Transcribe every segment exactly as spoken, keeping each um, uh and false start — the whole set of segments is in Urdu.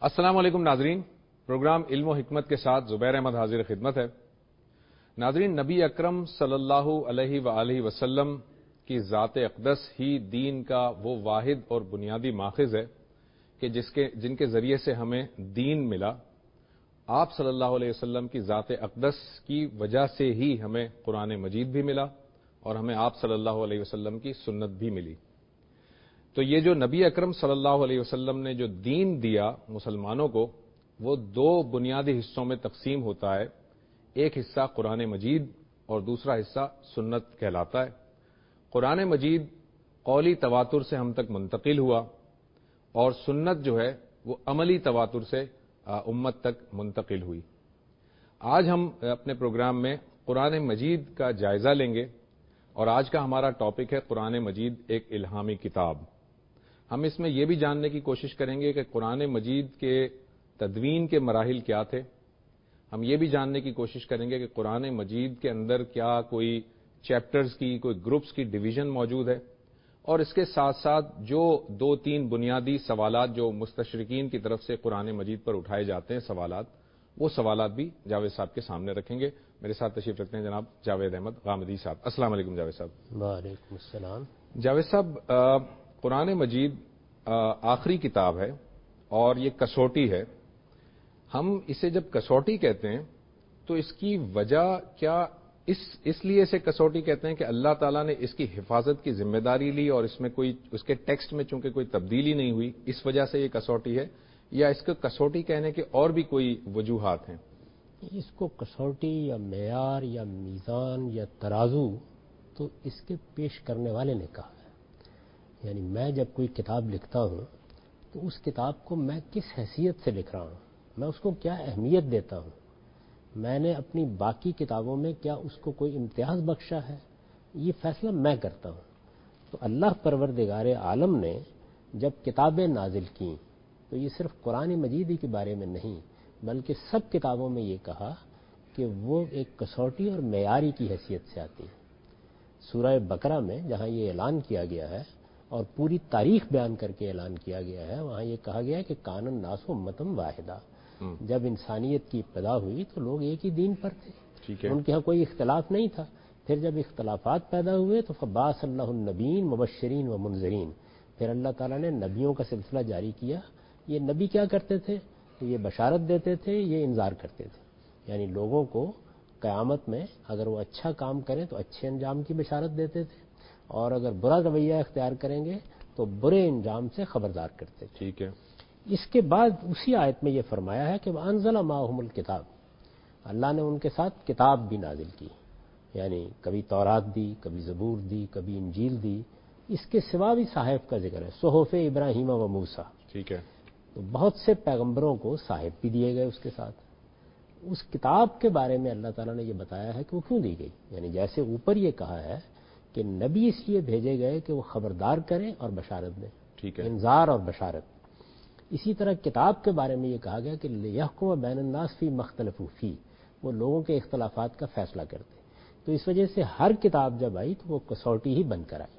السلام علیکم ناظرین، پروگرام علم و حکمت کے ساتھ زبیر احمد حاضر خدمت ہے۔ ناظرین، نبی اکرم صلی اللہ علیہ وآلہ وسلم کی ذات اقدس ہی دین کا وہ واحد اور بنیادی ماخذ ہے کہ جس کے جن کے ذریعے سے ہمیں دین ملا۔ آپ صلی اللہ علیہ وسلم کی ذات اقدس کی وجہ سے ہی ہمیں قرآن مجید بھی ملا اور ہمیں آپ صلی اللہ علیہ وسلم کی سنت بھی ملی۔ تو یہ جو نبی اکرم صلی اللہ علیہ وسلم نے جو دین دیا مسلمانوں کو، وہ دو بنیادی حصوں میں تقسیم ہوتا ہے۔ ایک حصہ قرآن مجید اور دوسرا حصہ سنت کہلاتا ہے۔ قرآن مجید قولی تواتر سے ہم تک منتقل ہوا اور سنت جو ہے وہ عملی تواتر سے امت تک منتقل ہوئی۔ آج ہم اپنے پروگرام میں قرآن مجید کا جائزہ لیں گے اور آج کا ہمارا ٹاپک ہے قرآن مجید ایک الہامی کتاب۔ ہم اس میں یہ بھی جاننے کی کوشش کریں گے کہ قرآن مجید کے تدوین کے مراحل کیا تھے۔ ہم یہ بھی جاننے کی کوشش کریں گے کہ قرآن مجید کے اندر کیا کوئی چیپٹرز کی، کوئی گروپس کی ڈویژن موجود ہے، اور اس کے ساتھ ساتھ جو دو تین بنیادی سوالات جو مستشرقین کی طرف سے قرآن مجید پر اٹھائے جاتے ہیں سوالات، وہ سوالات بھی جاوید صاحب کے سامنے رکھیں گے۔ میرے ساتھ تشریف رکھتے ہیں جناب جاوید احمد غامدی صاحب۔ السلام علیکم جاوید صاحب۔ وعلیکم السلام۔ جاوید صاحب، قرآن مجید آخری کتاب ہے اور یہ کسوٹی ہے۔ ہم اسے جب کسوٹی کہتے ہیں تو اس کی وجہ کیا اس اس لیے اسے کسوٹی کہتے ہیں کہ اللہ تعالیٰ نے اس کی حفاظت کی ذمہ داری لی اور اس میں کوئی اس کے ٹیکسٹ میں چونکہ کوئی تبدیلی نہیں ہوئی، اس وجہ سے یہ کسوٹی ہے، یا اس کو کسوٹی کہنے کے اور بھی کوئی وجوہات ہیں؟ اس کو کسوٹی یا معیار یا میزان یا ترازو تو اس کے پیش کرنے والے نے کہا ہے۔ یعنی میں جب کوئی کتاب لکھتا ہوں تو اس کتاب کو میں کس حیثیت سے لکھ رہا ہوں، میں اس کو کیا اہمیت دیتا ہوں، میں نے اپنی باقی کتابوں میں کیا اس کو کوئی امتیاز بخشا ہے، یہ فیصلہ میں کرتا ہوں۔ تو اللہ پروردگار عالم نے جب کتابیں نازل کیں تو یہ صرف قرآن مجید ہی کے بارے میں نہیں بلکہ سب کتابوں میں یہ کہا کہ وہ ایک کسوٹی اور معیاری کی حیثیت سے آتی ہیں۔ سورہ بقرہ میں جہاں یہ اعلان کیا گیا ہے اور پوری تاریخ بیان کر کے اعلان کیا گیا ہے، وہاں یہ کہا گیا ہے کہ کان الناس امۃ واحدہ۔ جب انسانیت کی ابتدا ہوئی تو لوگ ایک ہی دین پر تھے، ان کے ہاں کوئی اختلاف نہیں تھا۔ پھر جب اختلافات پیدا ہوئے تو فبعث اللہ النبیین مبشرین و منذرین، پھر اللہ تعالیٰ نے نبیوں کا سلسلہ جاری کیا۔ یہ نبی کیا کرتے تھے؟ یہ بشارت دیتے تھے، یہ انذار کرتے تھے، یعنی لوگوں کو قیامت میں اگر وہ اچھا کام کریں تو اچھے انجام کی بشارت دیتے تھے، اور اگر برا رویہ اختیار کریں گے تو برے انجام سے خبردار کرتے تھے۔ ٹھیک ہے۔ اس کے بعد اسی آیت میں یہ فرمایا ہے کہ وَأَنزَلَ مَعَهُمُ الْكِتَابَ، اللہ نے ان کے ساتھ کتاب بھی نازل کی، یعنی کبھی تورات دی، کبھی زبور دی، کبھی انجیل دی۔ اس کے سوا بھی صحائف کا ذکر ہے، صحف ابراہیم و موسیٰ۔ ٹھیک ہے۔ تو بہت سے پیغمبروں کو صحائف بھی دیے گئے اس کے ساتھ۔ اس کتاب کے بارے میں اللہ تعالیٰ نے یہ بتایا ہے کہ وہ کیوں دی گئی، یعنی جیسے اوپر یہ کہا ہے کہ نبی اس لیے بھیجے گئے کہ وہ خبردار کریں اور بشارت دیں، ٹھیک ہے، انذار اور بشارت۔ اسی طرح کتاب کے بارے میں یہ کہا گیا کہ لِيَحْكُمَ بَيْنَ النَّاسِ فِي مَا اخْتَلَفُوا فِيهِ، وہ لوگوں کے اختلافات کا فیصلہ کرتے۔ تو اس وجہ سے ہر کتاب جب آئی تو وہ کسوٹی ہی بن کر آئی۔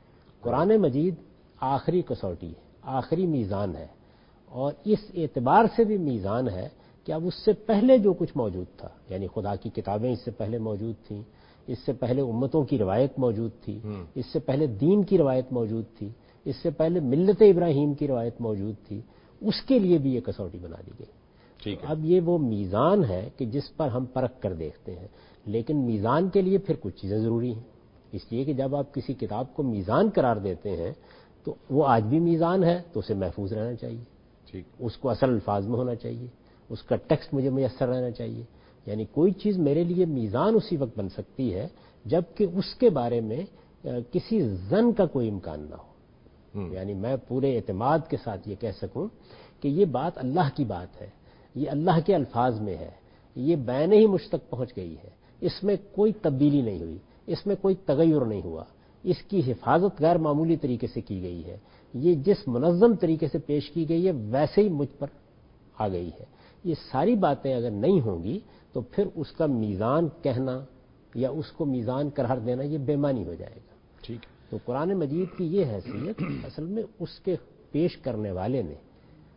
قرآن مجید آخری کسوٹی ہے، آخری میزان ہے، اور اس اعتبار سے بھی میزان ہے کہ اب اس سے پہلے جو کچھ موجود تھا، یعنی خدا کی کتابیں اس سے پہلے موجود تھیں، اس سے پہلے امتوں کی روایت موجود تھی، اس سے پہلے دین کی روایت موجود تھی، اس سے پہلے ملت ابراہیم کی روایت موجود تھی، اس کے لیے بھی یہ کسوٹی بنا دی گئی۔ ٹھیک ہے۔ اب یہ وہ میزان ہے کہ جس پر ہم پرکھ کر دیکھتے ہیں، لیکن میزان کے لیے پھر کچھ چیزیں ضروری ہیں، اس لیے کہ جب آپ کسی کتاب کو میزان قرار دیتے ہیں تو وہ آج بھی میزان ہے تو اسے محفوظ رہنا چاہیے، ٹھیک، اس کو اصل الفاظ میں ہونا چاہیے، اس کا ٹیکسٹ مجھے میسر رہنا چاہیے۔ یعنی کوئی چیز میرے لیے میزان اسی وقت بن سکتی ہے جبکہ اس کے بارے میں کسی ظن کا کوئی امکان نہ ہو، یعنی میں پورے اعتماد کے ساتھ یہ کہہ سکوں کہ یہ بات اللہ کی بات ہے، یہ اللہ کے الفاظ میں ہے، یہ بین ہی مجھ تک پہنچ گئی ہے، اس میں کوئی تبدیلی نہیں ہوئی، اس میں کوئی تغیر نہیں ہوا، اس کی حفاظت غیر معمولی طریقے سے کی گئی ہے، یہ جس منظم طریقے سے پیش کی گئی ہے ویسے ہی مجھ پر آ گئی ہے۔ یہ ساری باتیں اگر نہیں ہوں گی تو پھر اس کا میزان کہنا یا اس کو میزان قرار دینا یہ بے معنی ہو جائے گا۔ ٹھیک۔ تو قرآن مجید کی یہ حیثیت اصل میں اس کے پیش کرنے والے نے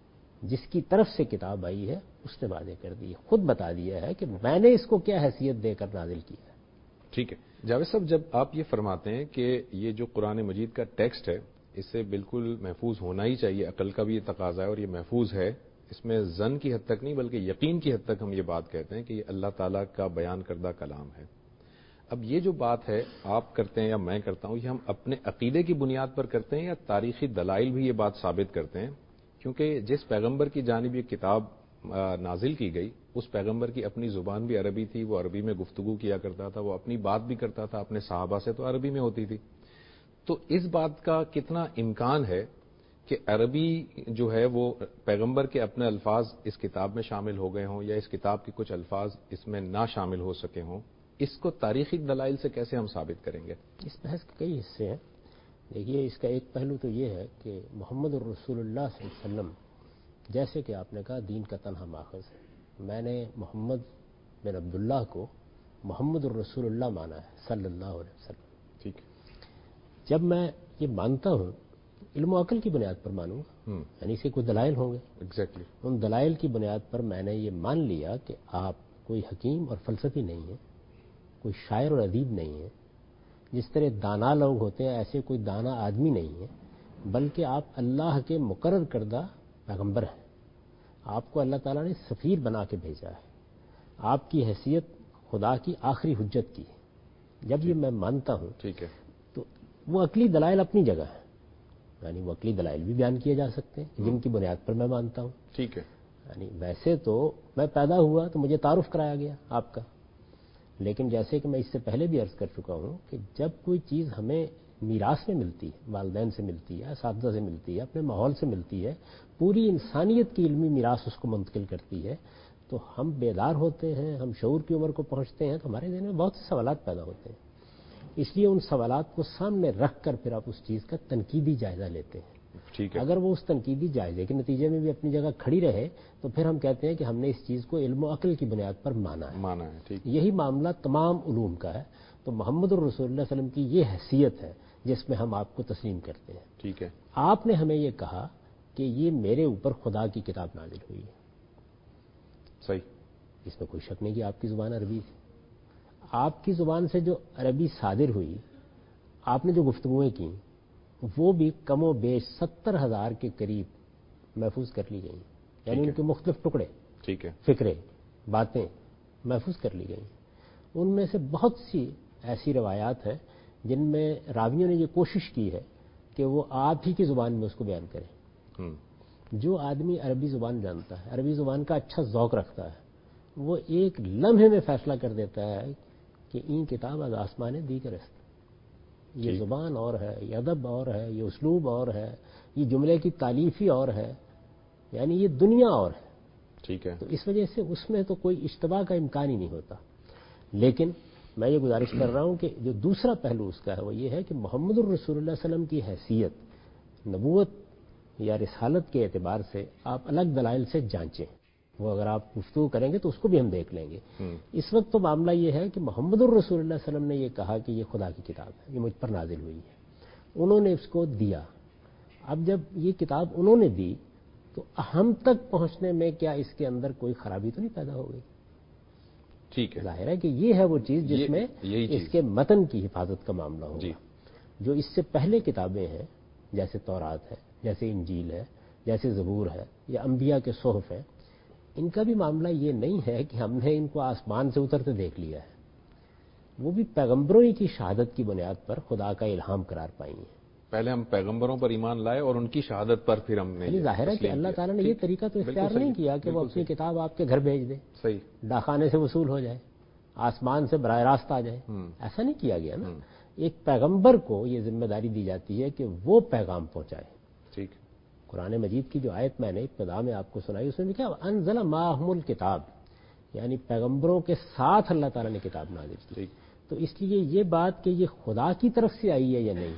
جس کی طرف سے کتاب آئی ہے اس نے واضح کر دی ہے، خود بتا دیا ہے کہ میں نے اس کو کیا حیثیت دے کر نازل کیا ہے۔ ٹھیک ہے جاوید صاحب، جب آپ یہ فرماتے ہیں کہ یہ جو قرآن مجید کا ٹیکسٹ ہے اسے بالکل محفوظ ہونا ہی چاہیے، عقل کا بھی یہ تقاضا ہے اور یہ محفوظ ہے، اس میں ظن کی حد تک نہیں بلکہ یقین کی حد تک ہم یہ بات کہتے ہیں کہ یہ اللہ تعالیٰ کا بیان کردہ کلام ہے۔ اب یہ جو بات ہے آپ کرتے ہیں یا میں کرتا ہوں، یہ ہم اپنے عقیدے کی بنیاد پر کرتے ہیں یا تاریخی دلائل بھی یہ بات ثابت کرتے ہیں؟ کیونکہ جس پیغمبر کی جانب یہ کتاب نازل کی گئی اس پیغمبر کی اپنی زبان بھی عربی تھی، وہ عربی میں گفتگو کیا کرتا تھا، وہ اپنی بات بھی کرتا تھا اپنے صحابہ سے تو عربی میں ہوتی تھی، تو اس بات کا کتنا امکان ہے کہ عربی جو ہے وہ پیغمبر کے اپنے الفاظ اس کتاب میں شامل ہو گئے ہوں یا اس کتاب کے کچھ الفاظ اس میں نہ شامل ہو سکے ہوں؟ اس کو تاریخی دلائل سے کیسے ہم ثابت کریں گے؟ اس بحث کے کئی حصے ہیں۔ دیکھیے، اس کا ایک پہلو تو یہ ہے کہ محمد الرسول اللہ صلی اللہ علیہ وسلم، جیسے کہ آپ نے کہا دین کا تنہا ماخذ ہے، میں نے محمد بن عبداللہ کو محمد الرسول اللہ مانا ہے صلی اللہ علیہ وسلم۔ ٹھیک ہے، جب میں یہ مانتا ہوں علم و عقل کی بنیاد پر مانوں گا، یعنی اس کے کوئی دلائل ہوں گے، ایگزیکٹلی ان دلائل کی بنیاد پر میں نے یہ مان لیا کہ آپ کوئی حکیم اور فلسفی نہیں ہیں، کوئی شاعر اور ادیب نہیں ہے، جس طرح دانا لوگ ہوتے ہیں ایسے کوئی دانا آدمی نہیں ہے، بلکہ آپ اللہ کے مقرر کردہ پیغمبر ہیں، آپ کو اللہ تعالیٰ نے سفیر بنا کے بھیجا ہے، آپ کی حیثیت خدا کی آخری حجت کی ہے۔ جب یہ میں مانتا ہوں ٹھیک ہے، تو وہ عقلی دلائل اپنی جگہ ہے، یعنی وہ عقلی دلائل بھی بیان کیے جا سکتے ہیں جن کی بنیاد پر میں مانتا ہوں۔ ٹھیک ہے، یعنی ویسے تو میں پیدا ہوا تو مجھے تعارف کرایا گیا آپ کا، لیکن جیسے کہ میں اس سے پہلے بھی عرض کر چکا ہوں کہ جب کوئی چیز ہمیں میراث میں ملتی ہے، والدین سے ملتی ہے، اساتذہ سے ملتی ہے، اپنے ماحول سے ملتی ہے، پوری انسانیت کی علمی میراث اس کو منتقل کرتی ہے، تو ہم بیدار ہوتے ہیں، ہم شعور کی عمر کو پہنچتے ہیں تو ہمارے ذہن میں بہت سے سوالات پیدا ہوتے ہیں۔ اس لیے ان سوالات کو سامنے رکھ کر پھر آپ اس چیز کا تنقیدی جائزہ لیتے ہیں۔ ٹھیک ہے، اگر وہ اس تنقیدی جائزے کے نتیجے میں بھی اپنی جگہ کھڑی رہے تو پھر ہم کہتے ہیں کہ ہم نے اس چیز کو علم و عقل کی بنیاد پر مانا ہے مانا ہے، ٹھیک، یہی معاملہ تمام علوم کا ہے۔ تو محمد الرسول اللہ علیہ وسلم کی یہ حیثیت ہے جس میں ہم آپ کو تسلیم کرتے ہیں۔ ٹھیک ہے، آپ نے ہمیں یہ کہا کہ یہ میرے اوپر خدا کی کتاب نازل ہوئی ہے، صحیح، اس میں کوئی شک نہیں کہ آپ کی زبان عربی تھی، آپ کی زبان سے جو عربی صادر ہوئی، آپ نے جو گفتگویں کی وہ بھی کم و بیش ستر ہزار کے قریب محفوظ کر لی گئیں، یعنی ان کے مختلف ٹکڑے، ٹھیک ہے، فکرے، باتیں محفوظ کر لی گئیں۔ ان میں سے بہت سی ایسی روایات ہیں جن میں راویوں نے یہ کوشش کی ہے کہ وہ آپ ہی کی زبان میں اس کو بیان کریں۔ جو آدمی عربی زبان جانتا ہے، عربی زبان کا اچھا ذوق رکھتا ہے، وہ ایک لمحے میں فیصلہ کر دیتا ہے کہ این کتاب از آسمان دی کر است، یہ زبان اور ہے، یہ ادب اور ہے، یہ اسلوب اور ہے، یہ جملے کی تالیفی اور ہے، یعنی یہ دنیا اور ہے۔ ٹھیک ہے، تو اس وجہ سے اس میں تو کوئی اشتباہ کا امکان ہی نہیں ہوتا۔ لیکن میں یہ گزارش کر رہا ہوں کہ جو دوسرا پہلو اس کا ہے وہ یہ ہے کہ محمد الرسول اللہ علیہ وسلم کی حیثیت نبوت یا رسالت کے اعتبار سے آپ الگ دلائل سے جانچیں، وہ اگر آپ گفتگو کریں گے تو اس کو بھی ہم دیکھ لیں گے۔ اس وقت تو معاملہ یہ ہے کہ محمد الرسول اللہ علیہ وسلم نے یہ کہا کہ یہ خدا کی کتاب ہے، یہ مجھ پر نازل ہوئی ہے، انہوں نے اس کو دیا۔ اب جب یہ کتاب انہوں نے دی تو ہم تک پہنچنے میں کیا اس کے اندر کوئی خرابی تو نہیں پیدا ہو گئی؟ ٹھیک ہے، ظاہر ہے کہ یہ ہے وہ چیز جس میں اس کے متن کی حفاظت کا معاملہ ہوگا۔ جو اس سے پہلے کتابیں ہیں جیسے تورات ہے، جیسے انجیل ہے، جیسے زبور ہے یا انبیاء کے صحف ہیں، ان کا بھی معاملہ یہ نہیں ہے کہ ہم نے ان کو آسمان سے اترتے دیکھ لیا ہے، وہ بھی پیغمبروں ہی کی شہادت کی بنیاد پر خدا کا الہام قرار پائی ہیں۔ پہلے ہم پیغمبروں پر ایمان لائے اور ان کی شہادت پر پھر ہم نے یعنی ظاہر ہے کہ اللہ تعالیٰ نے یہ طریقہ تو اختیار نہیں کیا کہ وہ اپنی کتاب آپ کے گھر بھیج دے، صحیح، ڈاکخانے سے وصول ہو جائے، آسمان سے براہ راست آ جائے، ایسا نہیں کیا گیا نا۔ ایک پیغمبر کو یہ ذمہ داری دی جاتی ہے کہ وہ پیغام پہنچائے۔ ٹھیک، قرآن مجید کی جو آیت میں نے ابتدا میں آپ کو سنائی اس میں لکھا انزل معہم الکتاب، یعنی پیغمبروں کے ساتھ اللہ تعالیٰ نے کتاب نازل کی۔ تو اس لیے یہ بات کہ یہ خدا کی طرف سے آئی ہے یا نہیں،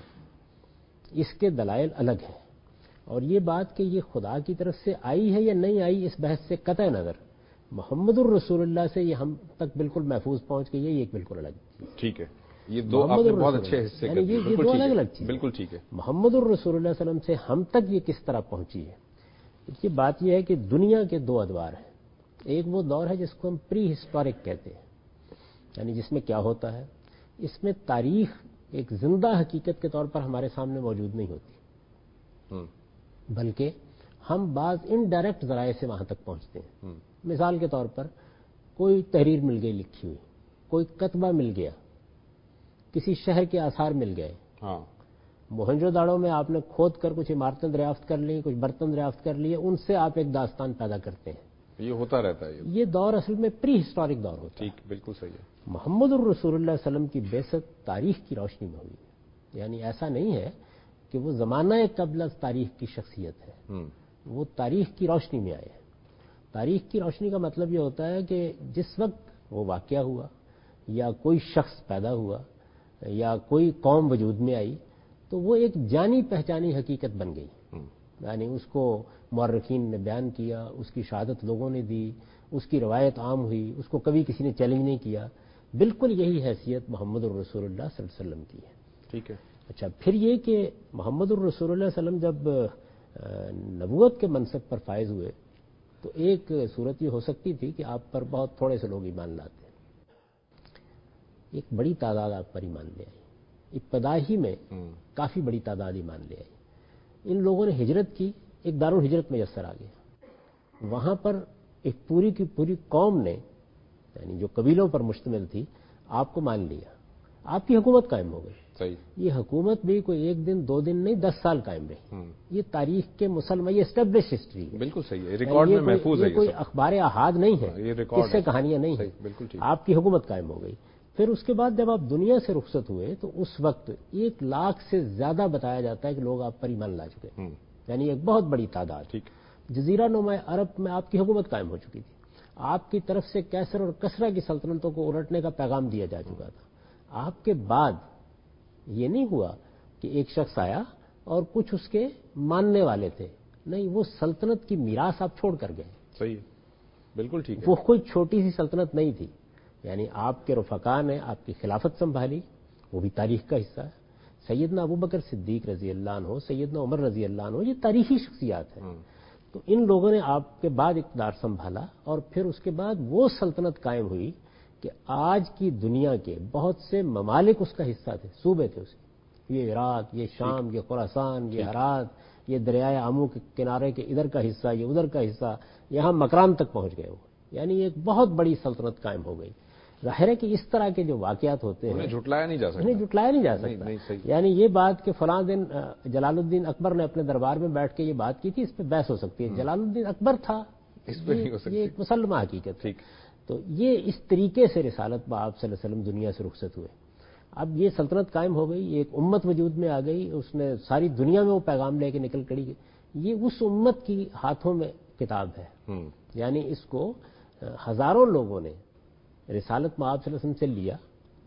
اس کے دلائل الگ ہیں، اور یہ بات کہ یہ خدا کی طرف سے آئی ہے یا نہیں آئی اس بحث سے قطع نظر محمد الرسول اللہ سے یہ ہم تک بالکل محفوظ پہنچ گئی ہے، یہ ایک بالکل الگ چیز۔ ٹھیک ہے، یہ دو آپ نے بہت اچھے حصے یعنی یہ دو الگ الگ چیز، بالکل ٹھیک ہے۔ محمد الرسول اللہ علیہ وسلم سے ہم تک یہ کس طرح پہنچی ہے، یہ بات یہ ہے کہ دنیا کے دو ادوار ہیں. ایک وہ دور ہے جس کو ہم پری ہسٹورک کہتے ہیں، یعنی جس میں کیا ہوتا ہے، اس میں تاریخ ایک زندہ حقیقت کے طور پر ہمارے سامنے موجود نہیں ہوتی، بلکہ ہم بعض انڈائریکٹ ذرائع سے وہاں تک پہنچتے ہیں. مثال کے طور پر کوئی تحریر مل گئی لکھی ہوئی، کوئی کتبہ مل گیا، کسی شہر کے آثار مل گئے. ہاں، موہنجو داڑو میں آپ نے کھود کر کچھ عمارتیں دریافت کر لی، کچھ برتن دریافت کر لیے، ان سے آپ ایک داستان پیدا کرتے ہیں. یہ ہوتا رہتا ہے. یہ دور اصل میں پری ہسٹورک دور ہوتا ہے. ٹھیک، بالکل صحیح ہے. محمد الرسول اللہ علیہ وسلم کی بعثت تاریخ کی روشنی میں ہوئی ہے، یعنی ایسا نہیں ہے کہ وہ زمانہ قبل از تاریخ کی شخصیت ہے، وہ تاریخ کی روشنی میں آئے ہیں. تاریخ کی روشنی کا مطلب یہ ہوتا ہے کہ جس وقت وہ واقعہ ہوا یا کوئی شخص پیدا ہوا یا کوئی قوم وجود میں آئی تو وہ ایک جانی پہچانی حقیقت بن گئی. یعنی اس کو مورخین نے بیان کیا، اس کی شہادت لوگوں نے دی، اس کی روایت عام ہوئی، اس کو کبھی کسی نے چیلنج نہیں کیا. بالکل یہی حیثیت محمد الرسول اللہ صلی اللہ علیہ وسلم کی ہے. ٹھیک ہے. اچھا، پھر یہ کہ محمد الرسول اللہ صلی اللہ علیہ وسلم جب نبوت کے منصب پر فائز ہوئے تو ایک صورت یہ ہو سکتی تھی کہ آپ پر بہت تھوڑے سے لوگ ایمان لاتے ہیں، ایک بڑی تعداد آپ پر ایمان لے آئی. ابتدا ہی میں کافی بڑی تعداد ایمان لے آئی. ان لوگوں نے ہجرت کی، ایک دارالہجرت میسر آ گیا. وہاں پر ایک پوری کی پوری قوم نے، یعنی جو قبیلوں پر مشتمل تھی، آپ کو مان لیا. آپ کی حکومت قائم ہو گئی. صحیح. یہ حکومت بھی کوئی ایک دن دو دن نہیں، دس سال قائم رہی. یہ تاریخ کے مسلمان، یہ اسٹیبلش ہسٹری ہے. بالکل صحیح ہے. ریکارڈ میں محفوظ ہے. یہ کوئی اخبار احاد نہیں ہے، یہ ریکارڈ اس سے کہانیاں نہیں ہیں. بالکل ٹھیک. آپ کی حکومت قائم ہو گئی. پھر اس کے بعد جب آپ دنیا سے رخصت ہوئے تو اس وقت ایک لاکھ سے زیادہ بتایا جاتا ہے کہ لوگ آپ پر ایمان لا چکے، یعنی ایک بہت بڑی تعداد. ٹھیک. جزیرہ نما عرب میں آپ کی حکومت قائم ہو چکی تھی. آپ کی طرف سے کیسر اور کسرا کی سلطنتوں کو الٹنے کا پیغام دیا جا چکا تھا. آپ کے بعد یہ نہیں ہوا کہ ایک شخص آیا اور کچھ اس کے ماننے والے تھے، نہیں، وہ سلطنت کی میراث آپ چھوڑ کر گئے. صحیح ہے. بالکل ٹھیک ہے. وہ کوئی چھوٹی سی سلطنت نہیں تھی. یعنی آپ کے رفقا نے آپ کی خلافت سنبھالی، وہ بھی تاریخ کا حصہ ہے. سیدنا ابوبکر صدیق رضی اللہ عنہ، سیدنا عمر رضی اللہ عنہ، یہ تاریخی شخصیات ہیں. تو ان لوگوں نے آپ کے بعد اقتدار سنبھالا اور پھر اس کے بعد وہ سلطنت قائم ہوئی کہ آج کی دنیا کے بہت سے ممالک اس کا حصہ تھے، صوبے تھے اس کے. یہ عراق، یہ شام، یہ خراسان، یہ ہرات، یہ دریائے آمو کے کنارے کے ادھر کا حصہ، یہ ادھر کا حصہ، یہاں مکران تک پہنچ گئے وہ. یعنی ایک بہت بڑی سلطنت قائم ہو گئی. ظاہر ہے کہ اس طرح کے جو واقعات ہوتے ہیں انہیں جھٹلایا نہیں جا سکتا. انہیں جھٹلایا نہیں جا سکتا. یعنی یہ بات کہ فلاں دن جلال الدین اکبر نے اپنے دربار میں بیٹھ کے یہ بات کی تھی، اس پہ بحث ہو سکتی ہے. جلال الدین اکبر تھا، اس پہ نہیں ہو سکتی. یہ ایک مسلمہ حقیقت. ٹھیک. تو یہ اس طریقے سے رسالت بآب صلی اللہ علیہ وسلم دنیا سے رخصت ہوئے. اب یہ سلطنت قائم ہو گئی، ایک امت وجود میں آ گئی، اس نے ساری دنیا میں وہ پیغام لے کے نکل کڑی. یہ اس امت کی ہاتھوں میں کتاب ہے. یعنی اس کو ہزاروں لوگوں نے رسالت مآب صلی اللہ علیہ وسلم سے لیا.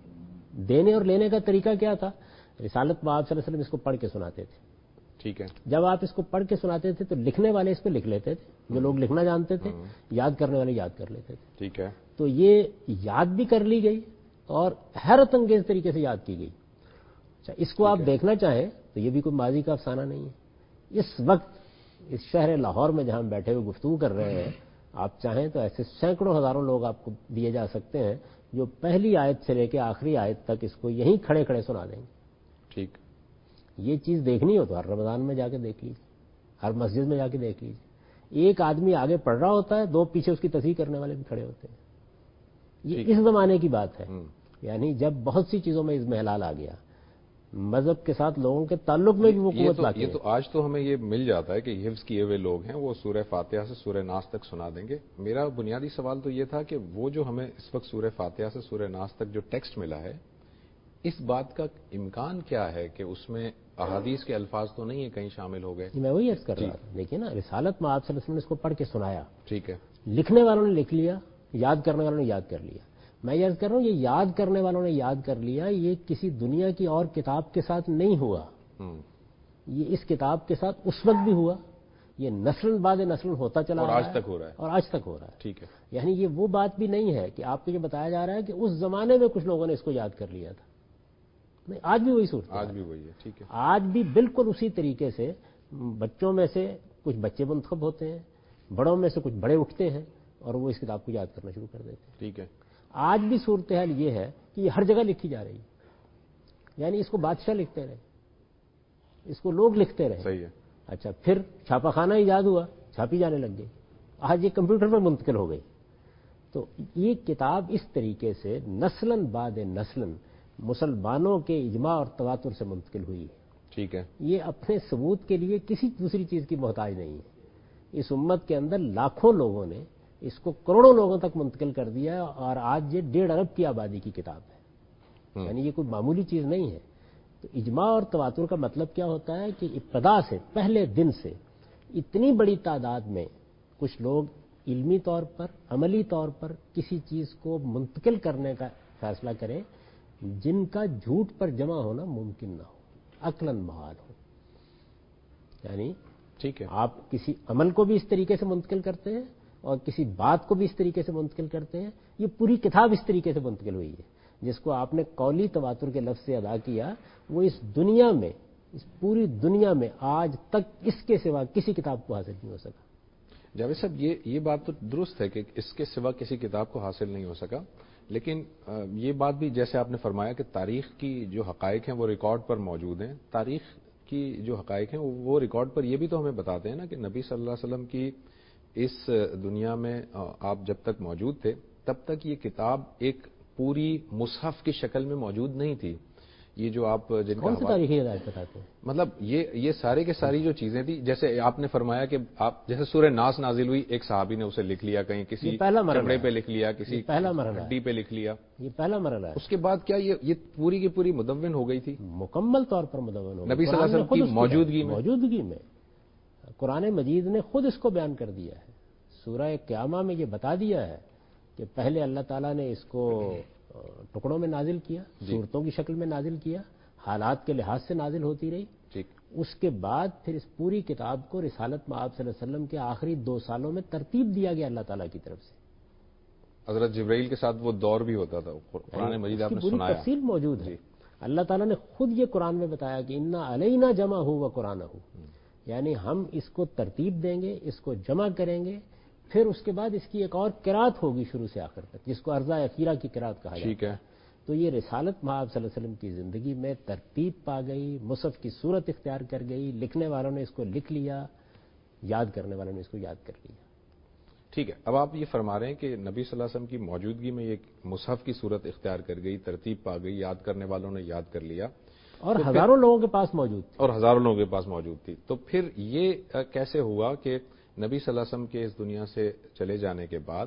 دینے اور لینے کا طریقہ کیا تھا؟ رسالت مآب صلی اللہ علیہ وسلم اس کو پڑھ کے سناتے تھے. ٹھیک ہے. جب آپ اس کو پڑھ کے سناتے تھے تو لکھنے والے اس پہ لکھ لیتے تھے، جو لوگ لکھنا جانتے تھے، یاد کرنے والے یاد کر لیتے تھے. ٹھیک ہے. تو یہ یاد بھی کر لی گئی اور حیرت انگیز طریقے سے یاد کی گئی. اچھا، اس کو آپ دیکھنا چاہیں تو یہ بھی کوئی ماضی کا افسانہ نہیں ہے. اس وقت اس شہر لاہور میں جہاں ہم بیٹھے ہوئے گفتگو کر رہے ہیں، آپ چاہیں تو ایسے سینکڑوں ہزاروں لوگ آپ کو دیے جا سکتے ہیں جو پہلی آیت سے لے کے آخری آیت تک اس کو یہیں کھڑے کھڑے سنا دیں گے. ٹھیک. یہ چیز دیکھنی ہو تو ہر رمضان میں جا کے دیکھ لیجیے، ہر مسجد میں جا کے دیکھ لیجیے. ایک آدمی آگے پڑھ رہا ہوتا ہے، دو پیچھے اس کی تصحیح کرنے والے بھی کھڑے ہوتے ہیں. یہ اس زمانے کی بات ہے. یعنی جب بہت سی چیزوں میں اضمحلال آ گیا، مذہب کے ساتھ لوگوں کے تعلق میں بھی وہ قوت باقی ہے. یہ تو آج تو ہمیں یہ مل جاتا ہے کہ حفظ کیے ہوئے لوگ ہیں، وہ سورہ فاتحہ سے سورہ ناس تک سنا دیں گے. میرا بنیادی سوال تو یہ تھا کہ وہ جو ہمیں اس وقت سورہ فاتحہ سے سورہ ناس تک جو ٹیکسٹ ملا ہے، اس بات کا امکان کیا ہے کہ اس میں احادیث کے الفاظ تو نہیں ہیں کہیں شامل ہو گئے؟ میں وہی عرض کر رہا ہوں. دیکھیے نا، رسالت میں آپ صلی اللہ علیہ وسلم نے اس کو پڑھ کے سنایا. ٹھیک ہے. لکھنے والوں نے لکھ لیا، یاد کرنے والوں نے یاد کر لیا. میں یہ عرض کر رہا ہوں، یہ یاد کرنے والوں نے یاد کر لیا، یہ کسی دنیا کی اور کتاب کے ساتھ نہیں ہوا. یہ اس کتاب کے ساتھ اس وقت بھی ہوا، یہ نسل بعد نسل ہوتا چلا رہا ہے، اور آج تک ہو رہا ہے. اور آج تک ہو رہا ہے. ٹھیک ہے. یعنی یہ وہ بات بھی نہیں ہے کہ آپ کو یہ بتایا جا رہا ہے کہ اس زمانے میں کچھ لوگوں نے اس کو یاد کر لیا تھا. نہیں، آج بھی وہی صورت ہے. آج بھی وہی ہے. ٹھیک ہے. آج بھی بالکل اسی طریقے سے بچوں میں سے کچھ بچے منتخب ہوتے ہیں، بڑوں میں سے کچھ بڑے اٹھتے ہیں اور وہ اس کتاب کو یاد کرنا شروع کر دیتے ہیں. ٹھیک ہے. آج بھی صورتحال یہ ہے کہ یہ ہر جگہ لکھی جا رہی ہے، یعنی اس کو بادشاہ لکھتے رہے، اس کو لوگ لکھتے رہے. صحیح ہے. اچھا پھر چھاپا خانہ ایجاد ہوا، چھاپی جانے لگ گئی، آج یہ کمپیوٹر پر منتقل ہو گئی. تو یہ کتاب اس طریقے سے نسلاً بعد نسلاً مسلمانوں کے اجماع اور تواتر سے منتقل ہوئی ہے. ٹھیک ہے. یہ اپنے ثبوت کے لیے کسی دوسری چیز کی محتاج نہیں ہے. اس امت کے اندر لاکھوں لوگوں نے اس کو کروڑوں لوگوں تک منتقل کر دیا ہے، اور آج یہ ڈیڑھ ارب کی آبادی کی کتاب ہے. یعنی یہ کوئی معمولی چیز نہیں ہے. تو اجماع اور تواتر کا مطلب کیا ہوتا ہے کہ ابتدا سے، پہلے دن سے اتنی بڑی تعداد میں کچھ لوگ علمی طور پر، عملی طور پر کسی چیز کو منتقل کرنے کا فیصلہ کریں جن کا جھوٹ پر جمع ہونا ممکن نہ ہو، عقلاً محال ہو. یعنی ٹھیک ہے. آپ کسی عمل کو بھی اس طریقے سے منتقل کرتے ہیں اور کسی بات کو بھی اس طریقے سے منتقل کرتے ہیں. یہ پوری کتاب اس طریقے سے منتقل ہوئی ہے. جس کو آپ نے قولی تواتر کے لفظ سے ادا کیا، وہ اس دنیا میں، اس پوری دنیا میں آج تک اس کے سوا کسی کتاب کو حاصل نہیں ہو سکا. جاوید صاحب، یہ یہ بات تو درست ہے کہ اس کے سوا کسی کتاب کو حاصل نہیں ہو سکا، لیکن یہ بات بھی جیسے آپ نے فرمایا کہ تاریخ کی جو حقائق ہیں وہ ریکارڈ پر موجود ہیں. تاریخ کی جو حقائق ہیں وہ ریکارڈ پر یہ بھی تو ہمیں بتاتے ہیں نا کہ نبی صلی اللہ علیہ وسلم کی اس دنیا میں آپ جب تک موجود تھے تب تک یہ کتاب ایک پوری مصحف کی شکل میں موجود نہیں تھی. یہ جو آپ جن کون سی کا تاریخی ہدایت بتاتے ہیں؟ مطلب یہ یہ سارے کے ساری جو چیزیں تھی، جیسے آپ نے فرمایا کہ آپ جیسے سورہ ناس نازل ہوئی، ایک صحابی نے اسے لکھ لیا، کہیں کسی چمڑے پہ لکھ لیا، کسی ہڈی پہ لکھ لیا. یہ پہلا مرحلہ ہے. اس کے بعد کیا یہ یہ پوری کی پوری مدون ہو گئی تھی؟ مکمل طور پر مدون ہو گئی نبی صلی اللہ علیہ وسلم کی موجودگی میں. موجودگی میں قرآن مجید نے خود اس کو بیان کر دیا ہے. سورہ قیامہ میں یہ بتا دیا ہے کہ پہلے اللہ تعالیٰ نے اس کو ٹکڑوں میں نازل کیا، صورتوں کی شکل میں نازل کیا، حالات کے لحاظ سے نازل ہوتی رہی. ٹھیک. اس کے بعد پھر اس پوری کتاب کو رسالت مآب صلی اللہ علیہ وسلم کے آخری دو سالوں میں ترتیب دیا گیا اللہ تعالیٰ کی طرف سے. حضرت جبرائیل کے ساتھ وہ دور بھی ہوتا تھا. قرآن مجید آپ نے پوری سنایا، تفصیل موجود ہے. اللہ تعالیٰ نے خود یہ قرآن میں بتایا کہ انا علینا جمع ہو و قرآن ہو، یعنی ہم اس کو ترتیب دیں گے، اس کو جمع کریں گے، پھر اس کے بعد اس کی ایک اور قرات ہوگی شروع سے آخر تک، جس کو ارضا اخیرہ کی قرات کہا جاتا ہے. ٹھیک ہے. تو یہ رسالت مآب صلی اللہ علیہ وسلم کی زندگی میں ترتیب پا گئی، مصحف کی صورت اختیار کر گئی. لکھنے والوں نے اس کو لکھ لیا، یاد کرنے والوں نے اس کو یاد کر لیا. ٹھیک ہے. اب آپ یہ فرما رہے ہیں کہ نبی صلی اللہ علیہ وسلم کی موجودگی میں یہ مصحف کی صورت اختیار کر گئی، ترتیب پا گئی، یاد کرنے والوں نے یاد کر لیا، اور ہزاروں لوگوں کے پاس موجود تھی. اور ہزاروں لوگوں کے پاس موجود تھی. تو پھر یہ کیسے ہوا کہ نبی صلی اللہ علیہ وسلم کے اس دنیا سے چلے جانے کے بعد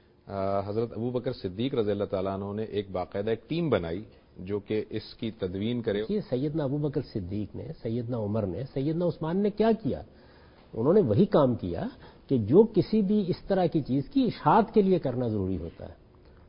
حضرت ابو بکر صدیق رضی اللہ تعالیٰ عنہ نے ایک باقاعدہ ایک ٹیم بنائی جو کہ اس کی تدوین کرے؟ یہ سیدنا ابو بکر صدیق نے، سیدنا عمر نے، سیدنا عثمان نے کیا کیا؟ انہوں نے وہی کام کیا کہ جو کسی بھی اس طرح کی چیز کی اشاعت کے لیے کرنا ضروری ہوتا ہے.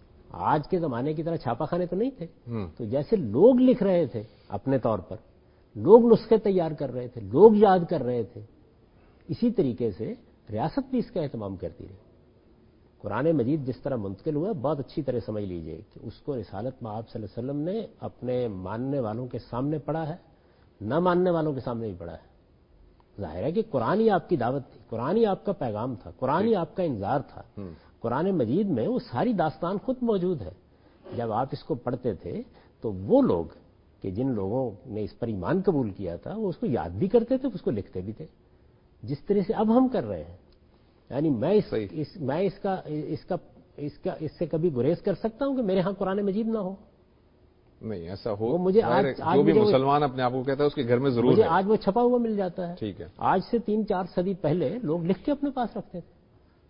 آج کے زمانے کی طرح چھاپا خانے تو نہیں تھے. تو جیسے لوگ لکھ رہے تھے اپنے طور پر، لوگ نسخے تیار کر رہے تھے، لوگ یاد کر رہے تھے، اسی طریقے سے ریاست بھی اس کا اہتمام کرتی رہی. قرآن مجید جس طرح منتقل ہوا، بہت اچھی طرح سمجھ لیجئے کہ اس کو رسالت مآب صلی اللہ علیہ وسلم نے اپنے ماننے والوں کے سامنے پڑھا ہے، نہ ماننے والوں کے سامنے بھی پڑھا ہے. ظاہر ہے کہ قرآن ہی آپ کی دعوت تھی، قرآن ہی آپ کا پیغام تھا، قرآن ہی آپ کا انذار تھا. قرآن مجید میں وہ ساری داستان خود موجود ہے. جب آپ اس کو پڑھتے تھے تو وہ لوگ کہ جن لوگوں نے اس پر ایمان قبول کیا تھا وہ اس کو یاد بھی کرتے تھے، اس کو لکھتے بھی تھے، جس طرح سے اب ہم کر رہے ہیں. یعنی میں اس, اس میں اس کا اس کا اس کا اس سے کبھی گریز کر سکتا ہوں کہ میرے ہاں قرآن مجید نہ ہو؟ نہیں، ایسا ہو. وہ مجھے آج جو بھی مسلمان اپنے آپ کو کہتا ہے اس کے گھر میں ضرور مجھے ہے. آج وہ چھپا ہوا مل جاتا ہے. ٹھیک ہے. آج سے تین چار صدی پہلے لوگ لکھ کے اپنے پاس رکھتے تھے.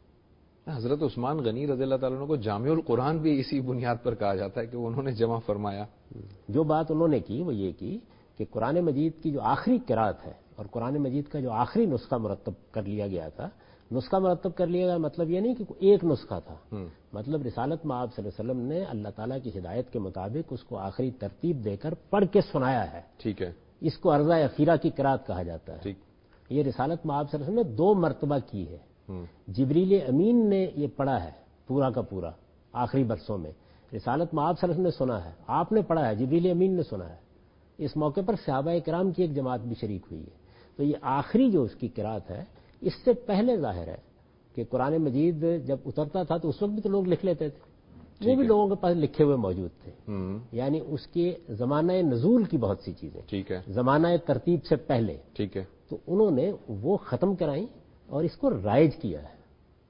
حضرت عثمان غنی رضی اللہ تعالیٰ عنہ کو جامع القرآن بھی اسی بنیاد پر کہا جاتا ہے کہ انہوں نے جمع فرمایا. جو بات انہوں نے کی وہ یہ کی کہ قرآن مجید کی جو آخری قرات ہے اور قرآن مجید کا جو آخری نسخہ مرتب کر لیا گیا تھا، نسخہ مرتب کر لیا گیا مطلب یہ نہیں کہ ایک نسخہ تھا، مطلب رسالت مآب صلی اللہ علیہ وسلم نے اللہ تعالیٰ کی ہدایت کے مطابق اس کو آخری ترتیب دے کر پڑھ کے سنایا ہے. ٹھیک ہے. اس کو ارضا اخیرہ کی قرات کہا جاتا ہے. ٹھیک. یہ رسالت مآب صلی اللہ علیہ وسلم نے دو مرتبہ کی ہے. جبریل امین نے یہ پڑھا ہے پورا کا پورا آخری برسوں میں. رسالت مآب صلی اللہ علیہ وسلم نے سنا ہے، آپ نے پڑھا ہے، جبریل امین نے سنا ہے. اس موقع پر صحابہ کرام کی ایک جماعت بھی شریک ہوئی ہے. تو یہ آخری جو اس کی قرات ہے اس سے پہلے ظاہر ہے کہ قرآن مجید جب اترتا تھا تو اس وقت بھی تو لوگ لکھ لیتے تھے، وہ بھی لوگوں کے پاس لکھے ہوئے موجود تھے، یعنی اس کے زمانہ نزول کی بہت سی چیزیں، ٹھیک ہے، زمانہ ترتیب سے پہلے، ٹھیک ہے، تو انہوں نے وہ ختم کرائیں اور اس کو رائج کیا ہے۔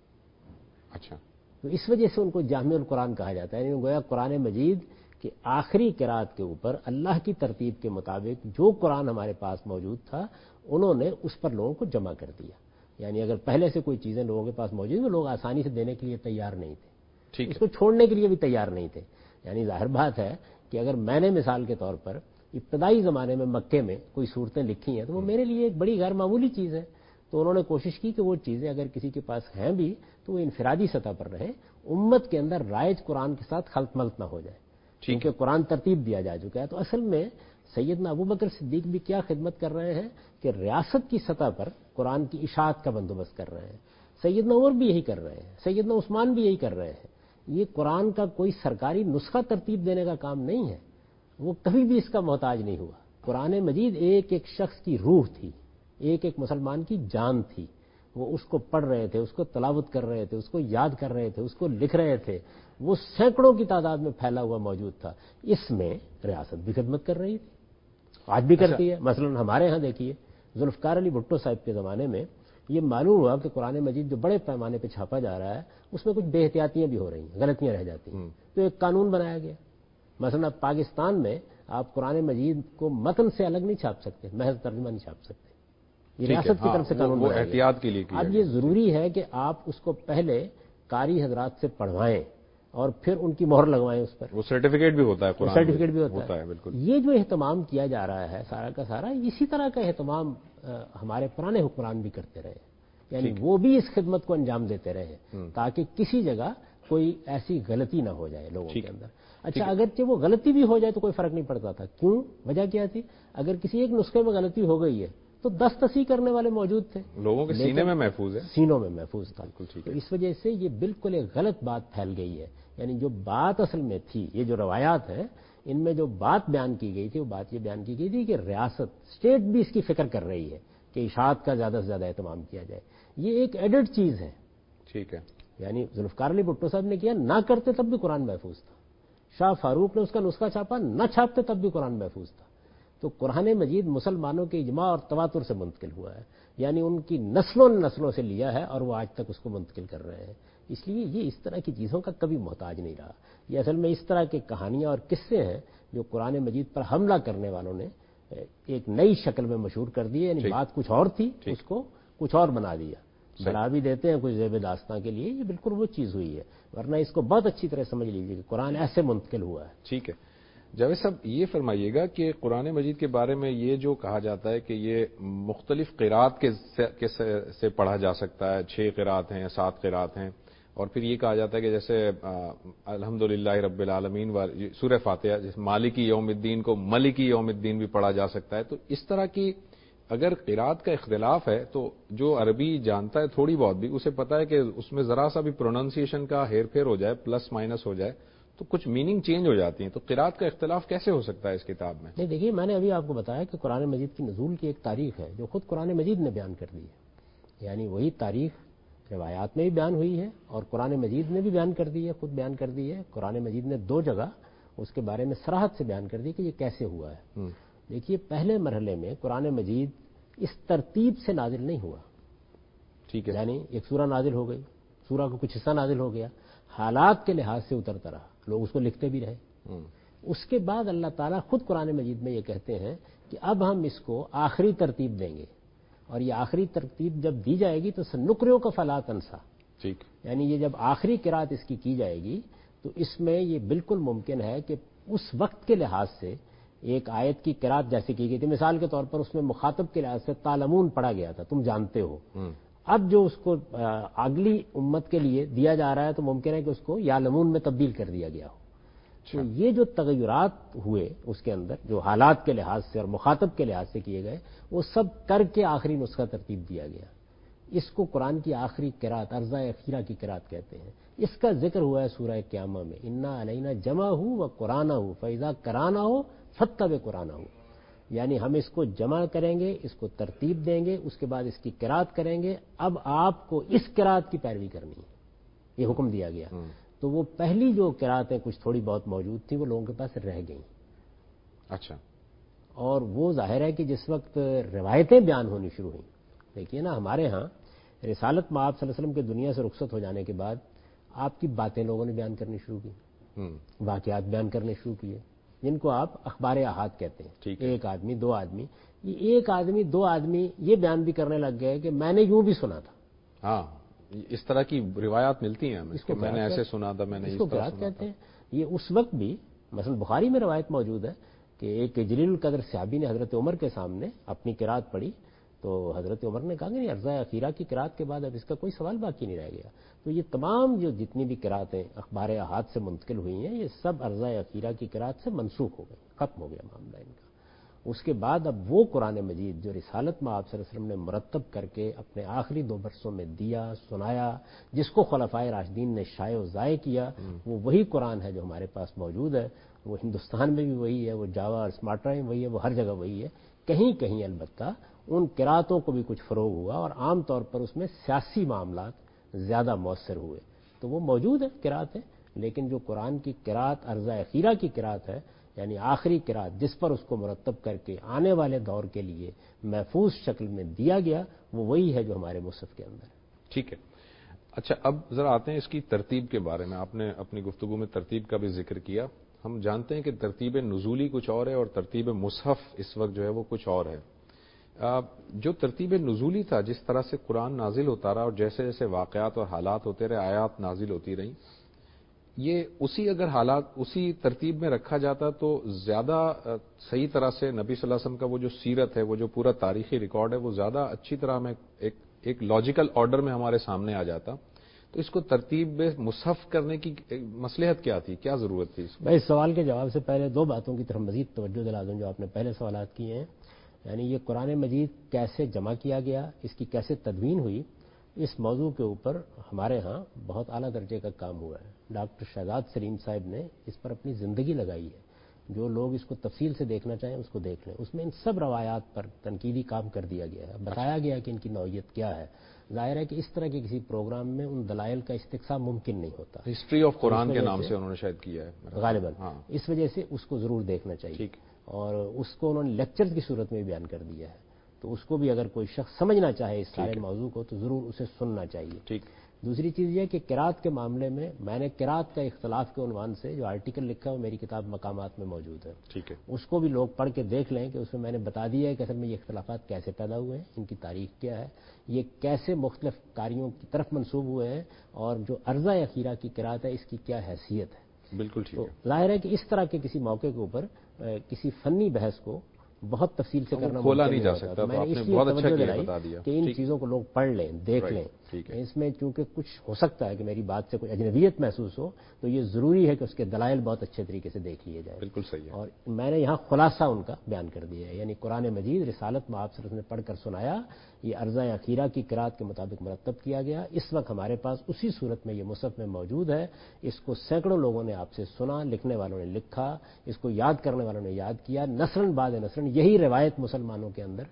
اچھا، تو اس وجہ سے ان کو جامع القرآن کہا جاتا ہے، یعنی گویا قرآن مجید کہ آخری قرات کے اوپر اللہ کی ترتیب کے مطابق جو قرآن ہمارے پاس موجود تھا انہوں نے اس پر لوگوں کو جمع کر دیا، یعنی اگر پہلے سے کوئی چیزیں لوگوں کے پاس موجود ہیں لوگ آسانی سے دینے کے لیے تیار نہیں تھے، اس کو چھوڑنے کے لیے بھی تیار نہیں تھے۔ یعنی ظاہر بات ہے کہ اگر میں نے مثال کے طور پر ابتدائی زمانے میں مکے میں کوئی صورتیں لکھی ہیں تو وہ میرے لیے ایک بڑی غیر معمولی چیز ہے، تو انہوں نے کوشش کی کہ وہ چیزیں اگر کسی کے پاس ہیں بھی تو وہ انفرادی سطح پر رہیں، امت کے اندر رائج قرآن کے ساتھ خلط ملط نہ ہو جائے، کیونکہ قرآن ترتیب دیا جا چکا ہے۔ تو اصل میں سیدنا ابوبکر صدیق بھی کیا خدمت کر رہے ہیں کہ ریاست کی سطح پر قرآن کی اشاعت کا بندوبست کر رہے ہیں، سیدنا عمر بھی یہی کر رہے ہیں، سیدنا عثمان بھی یہی کر رہے ہیں۔ یہ قرآن کا کوئی سرکاری نسخہ ترتیب دینے کا کام نہیں ہے، وہ کبھی بھی اس کا محتاج نہیں ہوا۔ قرآن مجید ایک ایک شخص کی روح تھی، ایک ایک مسلمان کی جان تھی، وہ اس کو پڑھ رہے تھے، اس کو تلاوت کر رہے تھے، اس کو یاد کر رہے تھے، اس کو لکھ رہے تھے، وہ سینکڑوں کی تعداد میں پھیلا ہوا موجود تھا۔ اس میں ریاست بھی خدمت کر رہی تھی، آج بھی کرتی ہے۔ مثلا ہمارے ہاں دیکھیے ذوالفقار علی بھٹو صاحب کے زمانے میں یہ معلوم ہوا کہ قرآن مجید جو بڑے پیمانے پہ چھاپا جا رہا ہے اس میں کچھ بے احتیاطیاں بھی ہو رہی ہیں، غلطیاں رہ جاتی ہیں، تو ایک قانون بنایا گیا۔ مثلا پاکستان میں آپ قرآن مجید کو متن سے الگ نہیں چھاپ سکتے، محض ترجمہ نہیں چھاپ سکتے، یہ ریاست کی طرف سے قانون بنایا گیا۔ احتیاط کے لیے اب یہ ضروری ہے کہ آپ اس کو پہلے قاری حضرات سے پڑھوائیں اور پھر ان کی مہر لگوائیں اس پر، وہ سرٹیفکیٹ بھی ہوتا ہے، قرآن سرٹیفکیٹ بھی ہوتا ہے، بالکل۔ یہ جو اہتمام کیا جا رہا ہے سارا کا سارا، اسی طرح کا اہتمام ہمارے پرانے حکمران بھی کرتے رہے، یعنی وہ بھی اس خدمت کو انجام دیتے رہے تاکہ کسی جگہ کوئی ایسی غلطی نہ ہو جائے لوگوں کے اندر۔ اچھا اگرچہ وہ غلطی بھی ہو جائے تو کوئی فرق نہیں پڑتا تھا، کیوں؟ وجہ کیا تھی؟ اگر کسی ایک نسخے میں غلطی ہو گئی ہے تو دس تصحیح کرنے والے موجود تھے، لوگوں کے سینے میں محفوظ ہے، سینوں میں محفوظ تھا۔ تو اس وجہ سے یہ بالکل ایک غلط بات پھیل گئی ہے، یعنی جو بات اصل میں تھی، یہ جو روایات ہیں ان میں جو بات بیان کی گئی تھی وہ بات یہ بیان کی گئی تھی کہ ریاست اسٹیٹ بھی اس کی فکر کر رہی ہے کہ اشاعت کا زیادہ سے زیادہ اہتمام کیا جائے، یہ ایک ایڈڈ چیز ہے، ٹھیک ہے۔ یعنی ذوالفقار علی بھٹو صاحب نے کیا، نہ کرتے تب بھی قرآن محفوظ تھا، شاہ فاروق نے اس کا نسخہ چھاپا، نہ چھاپتے تب بھی قرآن محفوظ تھا۔ تو قرآن مجید مسلمانوں کے اجماع اور تواتر سے منتقل ہوا ہے، یعنی ان کی نسلوں نے نسلوں سے لیا ہے اور وہ آج تک اس کو منتقل کر رہے ہیں، اس لیے یہ اس طرح کی چیزوں کا کبھی محتاج نہیں رہا۔ یہ اصل میں اس طرح کے کہانیاں اور قصے ہیں جو قرآن مجید پر حملہ کرنے والوں نے ایک نئی شکل میں مشہور کر دی، یعنی بات کچھ اور تھی، اس کو کچھ اور بنا دیا، بنا بھی دیتے ہیں کچھ زیب داستاں کے لیے، یہ بالکل وہ چیز ہوئی ہے، ورنہ اس کو بہت اچھی طرح سمجھ لیجیے کہ قرآن ایسے منتقل ہوا ہے۔ ٹھیک ہے جاوید صاحب، یہ فرمائیے گا کہ قرآن مجید کے بارے میں یہ جو کہا جاتا ہے کہ یہ مختلف قرات کے سے پڑھا جا سکتا ہے، چھ قرات ہیں، سات قرات ہیں، اور پھر یہ کہا جاتا ہے کہ جیسے الحمدللہ رب العالمین سورہ فاتحہ جیسے مالکی یوم الدین کو ملکی یوم الدین بھی پڑھا جا سکتا ہے، تو اس طرح کی اگر قرات کا اختلاف ہے تو جو عربی جانتا ہے تھوڑی بہت بھی، اسے پتا ہے کہ اس میں ذرا سا بھی پروننسیشن کا ہیر پھیر ہو جائے، پلس مائنس ہو جائے تو کچھ میننگ چینج ہو جاتی ہیں، تو قرات کا اختلاف کیسے ہو سکتا ہے اس کتاب میں؟ نہیں دیکھیے، میں نے ابھی آپ کو بتایا کہ قرآن مجید کی نزول کی ایک تاریخ ہے جو خود قرآن مجید نے بیان کر دی ہے، یعنی وہی تاریخ روایات میں بھی بیان ہوئی ہے اور قرآن مجید نے بھی بیان کر دی ہے، خود بیان کر دی ہے۔ قرآن مجید نے دو جگہ اس کے بارے میں صراحت سے بیان کر دی کہ یہ کیسے ہوا ہے۔ دیکھیے پہلے مرحلے میں قرآن مجید اس ترتیب سے نازل نہیں ہوا، ٹھیک ہے، یعنی ایک سورہ نازل ہو گئی، سورہ کا کچھ حصہ نازل ہو گیا، حالات کے لحاظ سے اترتا رہا، لوگ اس کو لکھتے بھی رہے۔ اس کے بعد اللہ تعالیٰ خود قرآن مجید میں یہ کہتے ہیں کہ اب ہم اس کو آخری ترتیب دیں گے، اور یہ آخری ترتیب جب دی جائے گی تو سنقرئک فلا تنسیٰ، ٹھیک، یعنی یہ جب آخری قرات اس کی کی جائے گی تو اس میں یہ بالکل ممکن ہے کہ اس وقت کے لحاظ سے ایک آیت کی قرات جیسے کی گئی تھی، مثال کے طور پر اس میں مخاطب کے لحاظ سے تعلمون پڑھا گیا تھا، تم جانتے ہو، اب جو اس کو اگلی امت کے لیے دیا جا رہا ہے تو ممکن ہے کہ اس کو یعلمون میں تبدیل کر دیا گیا ہو۔ تو یہ جو تغیرات ہوئے اس کے اندر جو حالات کے لحاظ سے اور مخاطب کے لحاظ سے کیے گئے، وہ سب کر کے آخری نسخہ ترتیب دیا گیا۔ اس کو قرآن کی آخری قرات، ارضہ اخیرہ کی قرات کہتے ہیں۔ اس کا ذکر ہوا ہے سورہ قیامہ میں، انا علینا جمعہ و قرآنہ فاذا قرانہ فتبع قرآنہ۔ یعنی ہم اس کو جمع کریں گے، اس کو ترتیب دیں گے، اس کے بعد اس کی قرات کریں گے، اب آپ کو اس قرات کی پیروی کرنی ہے، یہ حکم دیا گیا۔ تو وہ پہلی جو قراتیں کچھ تھوڑی بہت موجود تھیں وہ لوگوں کے پاس رہ گئیں۔ اچھا۔ اور وہ ظاہر ہے کہ جس وقت روایتیں بیان ہونی شروع ہوئیں، دیکھیے نا ہمارے ہاں رسالت میں آپ صلی اللہ علیہ وسلم کے دنیا سے رخصت ہو جانے کے بعد آپ کی باتیں لوگوں نے بیان کرنی شروع کی، واقعات بیان کرنے شروع کیے، جن کو آپ اخبار احاد کہتے ہیں۔ ایک آدمی، دو آدمی، یہ ایک آدمی دو آدمی یہ بیان بھی کرنے لگ گئے کہ میں نے یوں بھی سنا تھا۔ ہاں، اس طرح کی روایات ملتی ہیں ہمیں کہ میں نے ایسے سنا تھا، میں نے اس کو قرات کہتے ہیں۔ یہ اس وقت بھی مثلا بخاری میں روایت موجود ہے کہ ایک جلیل القدر صحابی نے حضرت عمر کے سامنے اپنی قرات پڑھی، تو حضرت عمر نے کہا کہ نہیں، عرضہ اخیرہ کی قرات کے بعد اب اس کا کوئی سوال باقی نہیں رہ گیا۔ تو یہ تمام جو جتنی بھی قراتیں اخبار احاد سے منتقل ہوئی ہیں، یہ سب عرضہ اخیرہ کی قرات سے منسوخ ہو گئی، ختم ہو گیا معاملہ ان کا۔ اس کے بعد اب وہ قرآن مجید جو رسالت میں آپ صلی اللہ علیہ وسلم نے مرتب کر کے اپنے آخری دو برسوں میں دیا، سنایا، جس کو خلفائے راشدین نے شائع و ضائع کیا، وہ وہی قرآن ہے جو ہمارے پاس موجود ہے۔ وہ ہندوستان میں بھی وہی ہے، وہ جاوا اور اسمارٹرا میں وہی ہے، وہ ہر جگہ وہی ہے۔ کہیں کہیں البتہ ان قراتوں کو بھی کچھ فروغ ہوا اور عام طور پر اس میں سیاسی معاملات زیادہ مؤثر ہوئے، تو وہ موجود ہے قراتیں، لیکن جو قرآن کی قرات عرضہ اخیرہ کی قرات ہے، یعنی آخری قرات جس پر اس کو مرتب کر کے آنے والے دور کے لیے محفوظ شکل میں دیا گیا، وہ وہی ہے جو ہمارے مصحف کے اندر ہے۔ ٹھیک ہے۔ اچھا، اب ذرا آتے ہیں اس کی ترتیب کے بارے میں۔ آپ نے اپنی گفتگو میں ترتیب کا بھی ذکر کیا۔ ہم جانتے ہیں کہ ترتیب نزولی کچھ اور ہے اور ترتیب مصحف اس وقت جو ہے وہ کچھ اور ہے۔ جو ترتیب نزولی تھا، جس طرح سے قرآن نازل ہوتا رہا اور جیسے جیسے واقعات اور حالات ہوتے رہے، آیات نازل ہوتی رہیں، یہ اسی اگر حالات اسی ترتیب میں رکھا جاتا تو زیادہ صحیح طرح سے نبی صلی اللہ علیہ وسلم کا وہ جو سیرت ہے، وہ جو پورا تاریخی ریکارڈ ہے، وہ زیادہ اچھی طرح میں ایک ایک لاجیکل آرڈر میں ہمارے سامنے آ جاتا۔ تو اس کو ترتیب میں مصحف کرنے کی مصلحت کیا تھی، کیا ضرورت تھی اس کو؟ میں اس سوال کے جواب سے پہلے دو باتوں کی طرف مزید توجہ دلا دوں جو آپ نے پہلے سوالات کیے ہیں، یعنی یہ قرآن مجید کیسے جمع کیا گیا، اس کی کیسے تدوین ہوئی، اس موضوع کے اوپر ہمارے ہاں بہت اعلیٰ درجے کا کام ہوا ہے۔ ڈاکٹر شہزاد سلیم صاحب نے اس پر اپنی زندگی لگائی ہے۔ جو لوگ اس کو تفصیل سے دیکھنا چاہیں اس کو دیکھ لیں، اس میں ان سب روایات پر تنقیدی کام کر دیا گیا ہے، بتایا گیا کہ ان کی نوعیت کیا ہے۔ ظاہر ہے کہ اس طرح کے کسی پروگرام میں ان دلائل کا استقصاء ممکن نہیں ہوتا۔ ہسٹری آف قرآن کے نام سے انہوں نے شاید کیا ہے غالباً، اس وجہ سے اس کو ضرور دیکھنا چاہیے، اور اس کو انہوں نے لیکچر کی صورت میں بیان کر دیا ہے، تو اس کو بھی اگر کوئی شخص سمجھنا چاہے اس سارے موضوع کو تو ضرور اسے سننا چاہیے۔ ٹھیک۔ دوسری چیز یہ کہ قرات کے معاملے میں میں نے قرات کا اختلاف کے عنوان سے جو آرٹیکل لکھا ہے وہ میری کتاب مقامات میں موجود ہے۔ ٹھیک ہے، اس کو بھی لوگ پڑھ کے دیکھ لیں کہ اس میں میں نے بتا دیا ہے کہ اصل میں یہ اختلافات کیسے پیدا ہوئے ہیں، ان کی تاریخ کیا ہے، یہ کیسے مختلف کاریوں کی طرف منسوب ہوئے ہیں، اور جو عرضہ اخیرہ کی قرات ہے اس کی کیا حیثیت ہے۔ بالکل ٹھیک ہے۔ ظاہر ہے کہ اس طرح کے کسی موقع کے اوپر کسی فنی بحث کو بہت تفصیل سے کرنا کھولا ممکن نہیں جا سکتا، میں نے اس لیے بہت اچھا توجہ کیا دلائی بتا دیا کہ ان چیزوں کو لوگ پڑھ لیں، دیکھ لیں۔ اس میں چونکہ کچھ ہو سکتا ہے کہ میری بات سے کوئی اجنبیت محسوس ہو، تو یہ ضروری ہے کہ اس کے دلائل بہت اچھے طریقے سے دیکھ لیے جائیں۔ بالکل صحیح ہے۔ اور میں نے یہاں خلاصہ ان کا بیان کر دیا ہے، یعنی قرآن مجید رسالت میں آپ صلی اللہ علیہ وسلم نے پڑھ کر سنایا، یہ عرضہ اخیرہ کی قرات کے مطابق مرتب کیا گیا، اس وقت ہمارے پاس اسی صورت میں یہ مصحف میں موجود ہے۔ اس کو سینکڑوں لوگوں نے آپ سے سنا، لکھنے والوں نے لکھا، اس کو یاد کرنے والوں نے یاد کیا، نسلاً بعد نسلاً یہی روایت مسلمانوں کے اندر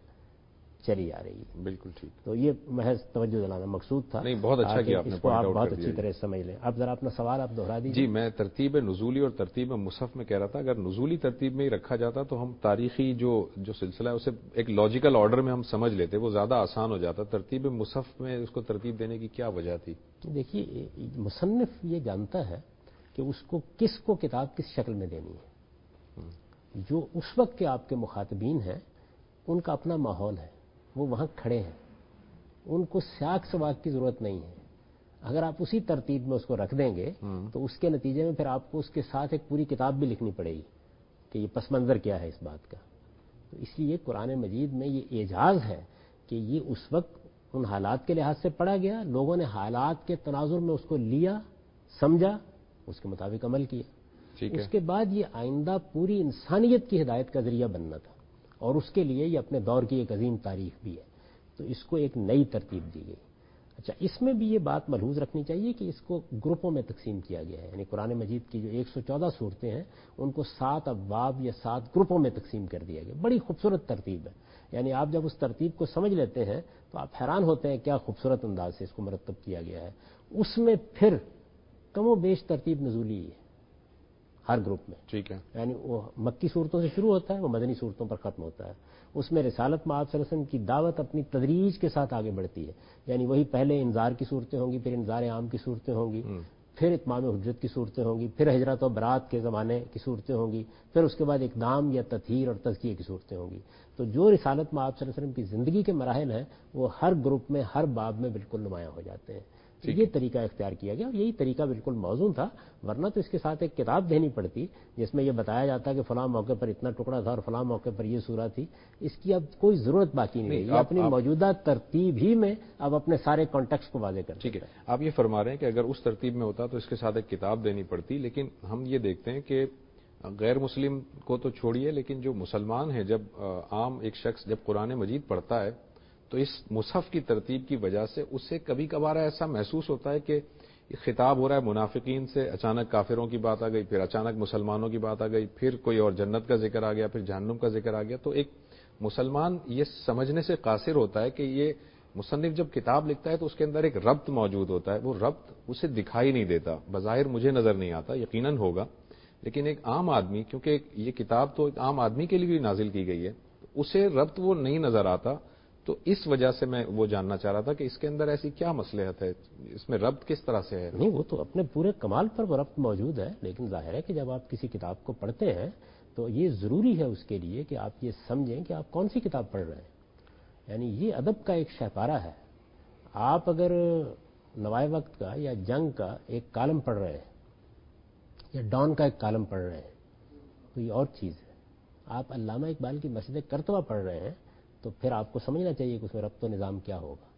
چلی آ رہی ہے۔ بالکل ٹھیک۔ تو یہ محض توجہ دلانا مقصود تھا۔ نہیں، بہت اچھا کیا آپ نے، اس کو آپ بہت اچھی طرح سمجھ لیں۔ اب ذرا اپنا سوال آپ دہرا دیجیے۔ جی، میں ترتیب نزولی اور ترتیب مصحف میں کہہ رہا تھا، اگر نزولی ترتیب میں ہی رکھا جاتا تو ہم تاریخی جو جو سلسلہ ہے اسے ایک لاجیکل آرڈر میں ہم سمجھ لیتے، وہ زیادہ آسان ہو جاتا۔ ترتیب مصحف میں اس کو ترتیب دینے کی کیا وجہ تھی؟ دیکھیے، مصنف یہ جانتا ہے کہ اس کو کس کو کتاب کس شکل میں دینی ہے۔ جو اس وقت کے آپ کے مخاطبین ہیں ان کا اپنا ماحول ہے، وہ وہاں کھڑے ہیں، ان کو سیاق سباق کی ضرورت نہیں ہے۔ اگر آپ اسی ترتیب میں اس کو رکھ دیں گے تو اس کے نتیجے میں پھر آپ کو اس کے ساتھ ایک پوری کتاب بھی لکھنی پڑے گی کہ یہ پس منظر کیا ہے اس بات کا۔ تو اس لیے قرآن مجید میں یہ اعجاز ہے کہ یہ اس وقت ان حالات کے لحاظ سے پڑھا گیا، لوگوں نے حالات کے تناظر میں اس کو لیا، سمجھا، اس کے مطابق عمل کیا۔ اس کے بعد یہ آئندہ پوری انسانیت کی ہدایت کا ذریعہ بننا تھا، اور اس کے لیے یہ اپنے دور کی ایک عظیم تاریخ بھی ہے، تو اس کو ایک نئی ترتیب دی گئی۔ اچھا، اس میں بھی یہ بات ملحوظ رکھنی چاہیے کہ اس کو گروپوں میں تقسیم کیا گیا ہے، یعنی قرآن مجید کی جو ایک سو چودہ صورتیں ہیں ان کو سات ابواب یا سات گروپوں میں تقسیم کر دیا گیا. بڑی خوبصورت ترتیب ہے، یعنی آپ جب اس ترتیب کو سمجھ لیتے ہیں تو آپ حیران ہوتے ہیں کیا خوبصورت انداز سے اس کو مرتب کیا گیا ہے. اس میں پھر کم و بیش ترتیب نزولی ہے ہر گروپ میں. ٹھیک ہے. یعنی وہ مکی صورتوں سے شروع ہوتا ہے، وہ مدنی صورتوں پر ختم ہوتا ہے. اس میں رسالت میں آپ صلی اللہ علیہ وسلم کی دعوت اپنی تدریج کے ساتھ آگے بڑھتی ہے، یعنی وہی پہلے انذار کی صورتیں ہوں گی، پھر انذار عام کی صورتیں ہوں گی، پھر اتمام حجت کی صورتیں ہوں گی، پھر ہجرت و برات کے زمانے کی صورتیں ہوں گی، پھر اس کے بعد اقدام یا تطہیر اور تزکیہ کی صورتیں ہوں گی. تو جو رسالت میں آپ صلی اللہ علیہ وسلم کی زندگی کے مراحل ہیں وہ ہر گروپ میں ہر باب میں بالکل نمایاں ہو جاتے ہیں. یہ طریقہ اختیار کیا گیا اور یہی طریقہ بالکل موزوں تھا، ورنہ تو اس کے ساتھ ایک کتاب دینی پڑتی جس میں یہ بتایا جاتا کہ فلاں موقع پر اتنا ٹکڑا تھا اور فلاں موقع پر یہ سورہ تھی. اس کی اب کوئی ضرورت باقی نہیں ہے، یہ اپنی موجودہ ترتیب ہی میں اب اپنے سارے کانٹیکسٹ کو واضح کرتے ہیں. ٹھیک ہے، آپ یہ فرما رہے ہیں کہ اگر اس ترتیب میں ہوتا تو اس کے ساتھ ایک کتاب دینی پڑتی، لیکن ہم یہ دیکھتے ہیں کہ غیر مسلم کو تو چھوڑیے، لیکن جو مسلمان ہیں جب عام ایک شخص جب قرآن مجید پڑھتا ہے تو اس مصحف کی ترتیب کی وجہ سے اسے کبھی کبھار ایسا محسوس ہوتا ہے کہ خطاب ہو رہا ہے منافقین سے، اچانک کافروں کی بات آ گئی، پھر اچانک مسلمانوں کی بات آ گئی، پھر کوئی اور جنت کا ذکر آ گیا، پھر جہنم کا ذکر آ گیا. تو ایک مسلمان یہ سمجھنے سے قاصر ہوتا ہے کہ یہ مصنف جب کتاب لکھتا ہے تو اس کے اندر ایک ربط موجود ہوتا ہے، وہ ربط اسے دکھائی نہیں دیتا، بظاہر مجھے نظر نہیں آتا، یقیناً ہوگا، لیکن ایک عام آدمی، کیونکہ یہ کتاب تو ایک عام آدمی کے لیے بھی نازل کی گئی ہے، اسے ربط وہ نہیں نظر آتا. تو اس وجہ سے میں وہ جاننا چاہ رہا تھا کہ اس کے اندر ایسی کیا مصلحت ہے، اس میں ربط کس طرح سے ہے؟ نہیں، وہ تو اپنے پورے کمال پر وہ ربط موجود ہے، لیکن ظاہر ہے کہ جب آپ کسی کتاب کو پڑھتے ہیں تو یہ ضروری ہے اس کے لیے کہ آپ یہ سمجھیں کہ آپ کون سی کتاب پڑھ رہے ہیں. یعنی یہ ادب کا ایک شہپارہ ہے. آپ اگر نوائے وقت کا یا جنگ کا ایک کالم پڑھ رہے ہیں یا ڈان کا ایک کالم پڑھ رہے ہیں کوئی اور چیز ہے، آپ علامہ اقبال کی مسجد کرتوہ پڑھ رہے ہیں تو پھر آپ کو سمجھنا چاہیے کہ اس میں ربط و نظام کیا ہوگا.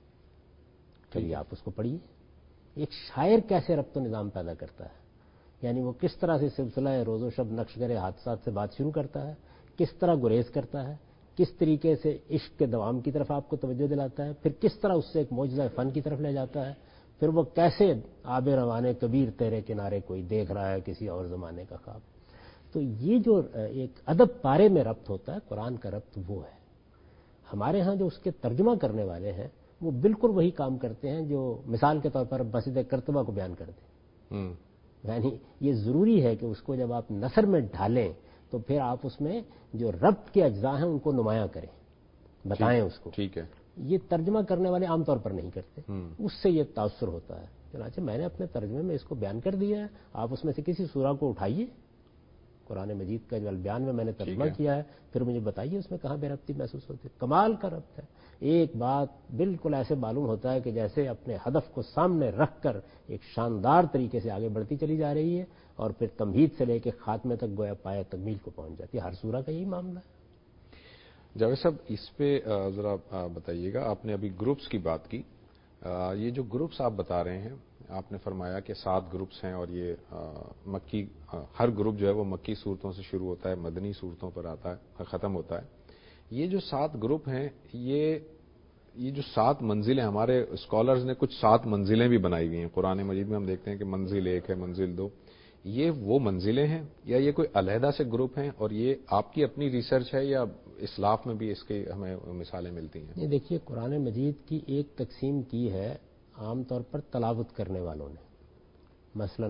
چلیے آپ اس کو پڑھیے. ایک شاعر کیسے ربط و نظام پیدا کرتا ہے، یعنی وہ کس طرح سے سلسلہ روز و شب نقش کرے حادثات سے بات شروع کرتا ہے، کس طرح گریز کرتا ہے، کس طریقے سے عشق کے دوام کی طرف آپ کو توجہ دلاتا ہے، پھر کس طرح اس سے ایک معجزہ فن کی طرف لے جاتا ہے، پھر وہ کیسے آب روانے کبیر تیرے کنارے کوئی دیکھ رہا ہے کسی اور زمانے کا خواب. تو یہ جو ایک ادب پارے میں ربط ہوتا ہے، قرآن کا ربط وہ ہے. ہمارے ہاں جو اس کے ترجمہ کرنے والے ہیں وہ بالکل وہی کام کرتے ہیں جو مثال کے طور پر مسجد کرتبہ کو بیان کرتے ہیں. یعنی یہ ضروری ہے کہ اس کو جب آپ نثر میں ڈھالیں تو پھر آپ اس میں جو ربط کے اجزاء ہیں ان کو نمایاں کریں، بتائیں اس کو. ٹھیک ہے. یہ ترجمہ کرنے والے عام طور پر نہیں کرتے، اس سے یہ تاثر ہوتا ہے. چنانچہ میں نے اپنے ترجمے میں اس کو بیان کر دیا ہے، آپ اس میں سے کسی سورہ کو اٹھائیے، قرآن مجید کا جو البیان میں میں نے ترجمہ کیا ہے، پھر مجھے بتائیے اس میں کہاں بے ربطی محسوس ہوتی ہے. کمال کا ربط ہے. ایک بات بالکل ایسے معلوم ہوتا ہے کہ جیسے اپنے ہدف کو سامنے رکھ کر ایک شاندار طریقے سے آگے بڑھتی چلی جا رہی ہے اور پھر تمہید سے لے کے خاتمے تک گویا پایا تکمیل کو پہنچ جاتی ہے. ہر سورہ کا یہی معاملہ ہے. جاوید صاحب اس پہ ذرا بتائیے گا، آپ نے ابھی گروپس کی بات کی، یہ جو گروپس آپ بتا رہے ہیں، آپ نے فرمایا کہ سات گروپس ہیں اور یہ مکی، ہر گروپ جو ہے وہ مکی صورتوں سے شروع ہوتا ہے، مدنی صورتوں پر آتا ہے، ختم ہوتا ہے. یہ جو سات گروپ ہیں، یہ یہ جو سات منزلیں، ہمارے اسکالرز نے کچھ سات منزلیں بھی بنائی ہوئی ہیں. قرآن مجید میں ہم دیکھتے ہیں کہ منزل ایک ہے، منزل دو، یہ وہ منزلیں ہیں یا یہ کوئی علیحدہ سے گروپ ہیں، اور یہ آپ کی اپنی ریسرچ ہے یا اسلاف میں بھی اس کی ہمیں مثالیں ملتی ہیں؟ یہ دیکھیے قرآن مجید کی ایک تقسیم کی ہے عام طور پر تلاوت کرنے والوں نے. مثلا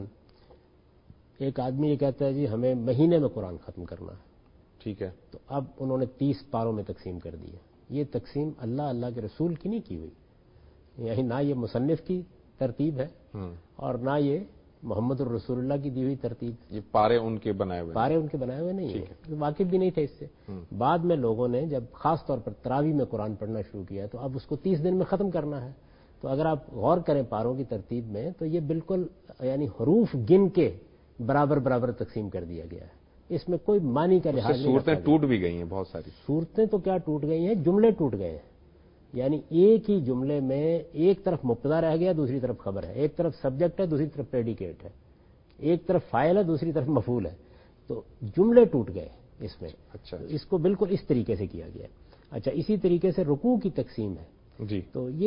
ایک آدمی یہ کہتا ہے جی ہمیں مہینے میں قرآن ختم کرنا ہے، ٹھیک ہے، تو اب انہوں نے تیس پاروں میں تقسیم کر دی ہے. یہ تقسیم اللہ اللہ کے رسول کی نہیں کی ہوئی، یعنی نہ یہ مصنف کی ترتیب ہے اور نہ یہ محمد الرسول اللہ کی دی ہوئی ترتیب. یہ پارے ان کے بنائے ہوئے پارے ان کے بنائے ہوئے نہیں ہیں، واقف بھی نہیں تھے اس سے. بعد میں لوگوں نے جب خاص طور پر تراویح میں قرآن پڑھنا شروع کیا تو اب اس کو تیس دن میں ختم کرنا ہے. تو اگر آپ غور کریں پاروں کی ترتیب میں تو یہ بالکل یعنی حروف گن کے برابر برابر تقسیم کر دیا گیا ہے. اس میں کوئی معنی کا لحاظ نہیں. صورتیں ٹوٹ بھی گئی ہیں بہت ساری. صورتیں تو کیا ٹوٹ گئی ہیں، جملے ٹوٹ گئے ہیں. یعنی ایک ہی جملے میں ایک طرف مبتدا رہ گیا، دوسری طرف خبر ہے، ایک طرف سبجیکٹ ہے، دوسری طرف پریڈیکیٹ ہے، ایک طرف فاعل ہے، دوسری طرف مفعول ہے. تو جملے ٹوٹ گئے اس میں. اچھا، اس کو بالکل اس طریقے سے کیا گیا. اچھا، اسی طریقے سے رکوع کی تقسیم ہے جی. تو یہ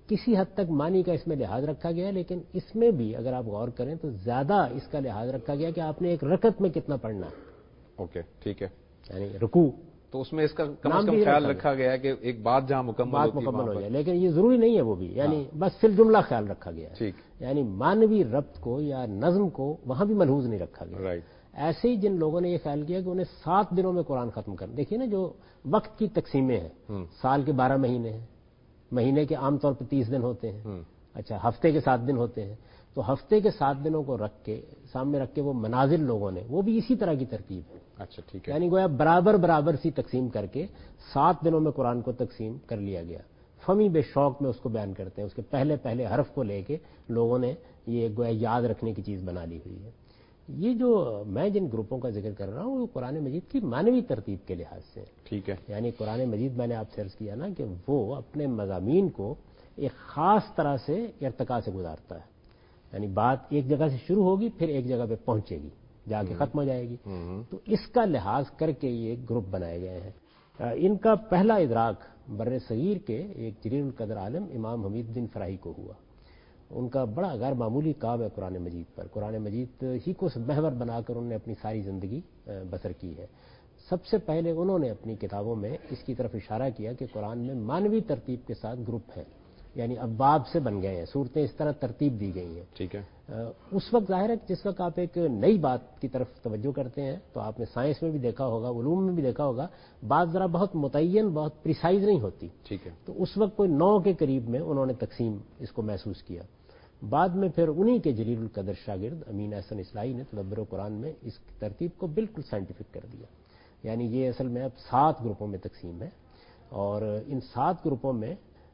کسی حد تک معنی کا اس میں لحاظ رکھا گیا، لیکن اس میں بھی اگر آپ غور کریں تو زیادہ اس کا لحاظ رکھا گیا کہ آپ نے ایک رکعت میں کتنا پڑھنا ہے. اوکے ٹھیک ہے. یعنی رکوع تو اس میں اس کا کم از کم خیال رکھا گیا ہے کہ ایک بات جہاں مکمل بات ہوتی مکمل ہو جائے، لیکن یہ ضروری نہیں ہے وہ بھی، یعنی بس صرف جملہ خیال رکھا گیا ہے. ٹھیک. یعنی معنوی ربط کو یا نظم کو وہاں بھی ملحوظ نہیں رکھا گیا. رائٹ. ایسے ہی جن لوگوں نے یہ خیال کیا کہ انہیں سات دنوں میں قرآن ختم کرنا، دیکھیے نا جو وقت کی تقسیمیں ہیں، سال کے بارہ مہینے ہیں، مہینے کے عام طور پہ تیس دن ہوتے ہیں، اچھا ہفتے کے سات دن ہوتے ہیں، تو ہفتے کے سات دنوں کو رکھ کے سامنے رکھ کے وہ منازل لوگوں نے وہ بھی اسی طرح کی ترتیب ہے. اچھا ٹھیک ہے. یعنی گویا برابر برابر سی تقسیم کر کے سات دنوں میں قرآن کو تقسیم کر لیا گیا. فمی بے شوق میں اس کو بیان کرتے ہیں، اس کے پہلے پہلے حرف کو لے کے لوگوں نے یہ گویا یاد رکھنے کی چیز بنا لی ہوئی ہے. یہ جو میں جن گروپوں کا ذکر کر رہا ہوں وہ قرآن مجید کی معنوی ترتیب کے لحاظ سے. ٹھیک ہے. یعنی قرآن مجید میں نے آپ سے عرض کیا نا کہ وہ اپنے مضامین کو ایک خاص طرح سے ارتقاء سے گزارتا ہے. یعنی بات ایک جگہ سے شروع ہوگی پھر ایک جگہ پہ پہنچے گی، جا کے ختم ہو جائے گی. تو اس کا لحاظ کر کے یہ گروپ بنائے گئے ہیں. ان کا پہلا ادراک بر صغیر کے ایک جلیل القدر عالم امام حمید بن فراہی کو ہوا. ان کا بڑا غیر معمولی کام ہے قرآن مجید پر. قرآن مجید ہی کو محور بنا کر انہوں نے اپنی ساری زندگی بسر کی ہے. سب سے پہلے انہوں نے اپنی کتابوں میں اس کی طرف اشارہ کیا کہ قرآن میں معنوی ترتیب کے ساتھ گروپ ہیں، یعنی ابواب سے بن گئے ہیں، صورتیں اس طرح ترتیب دی گئی ہیں. ٹھیک ہے. اس وقت ظاہر ہے کہ جس وقت آپ ایک نئی بات کی طرف توجہ کرتے ہیں تو آپ نے سائنس میں بھی دیکھا ہوگا، علوم میں بھی دیکھا ہوگا، بات ذرا بہت متعین بہت پریسائز نہیں ہوتی. ٹھیک ہے. تو اس وقت کوئی نو کے قریب میں انہوں نے تقسیم اس کو محسوس کیا. بعد میں پھر انہی کے جلیل القدر شاگرد امین احسن اصلاحی نے تدبر قرآن میں اس ترتیب کو بالکل سائنٹیفک کر دیا. یعنی یہ اصل میں اب سات گروپوں میں تقسیم ہے، اور ان سات گروپوں میں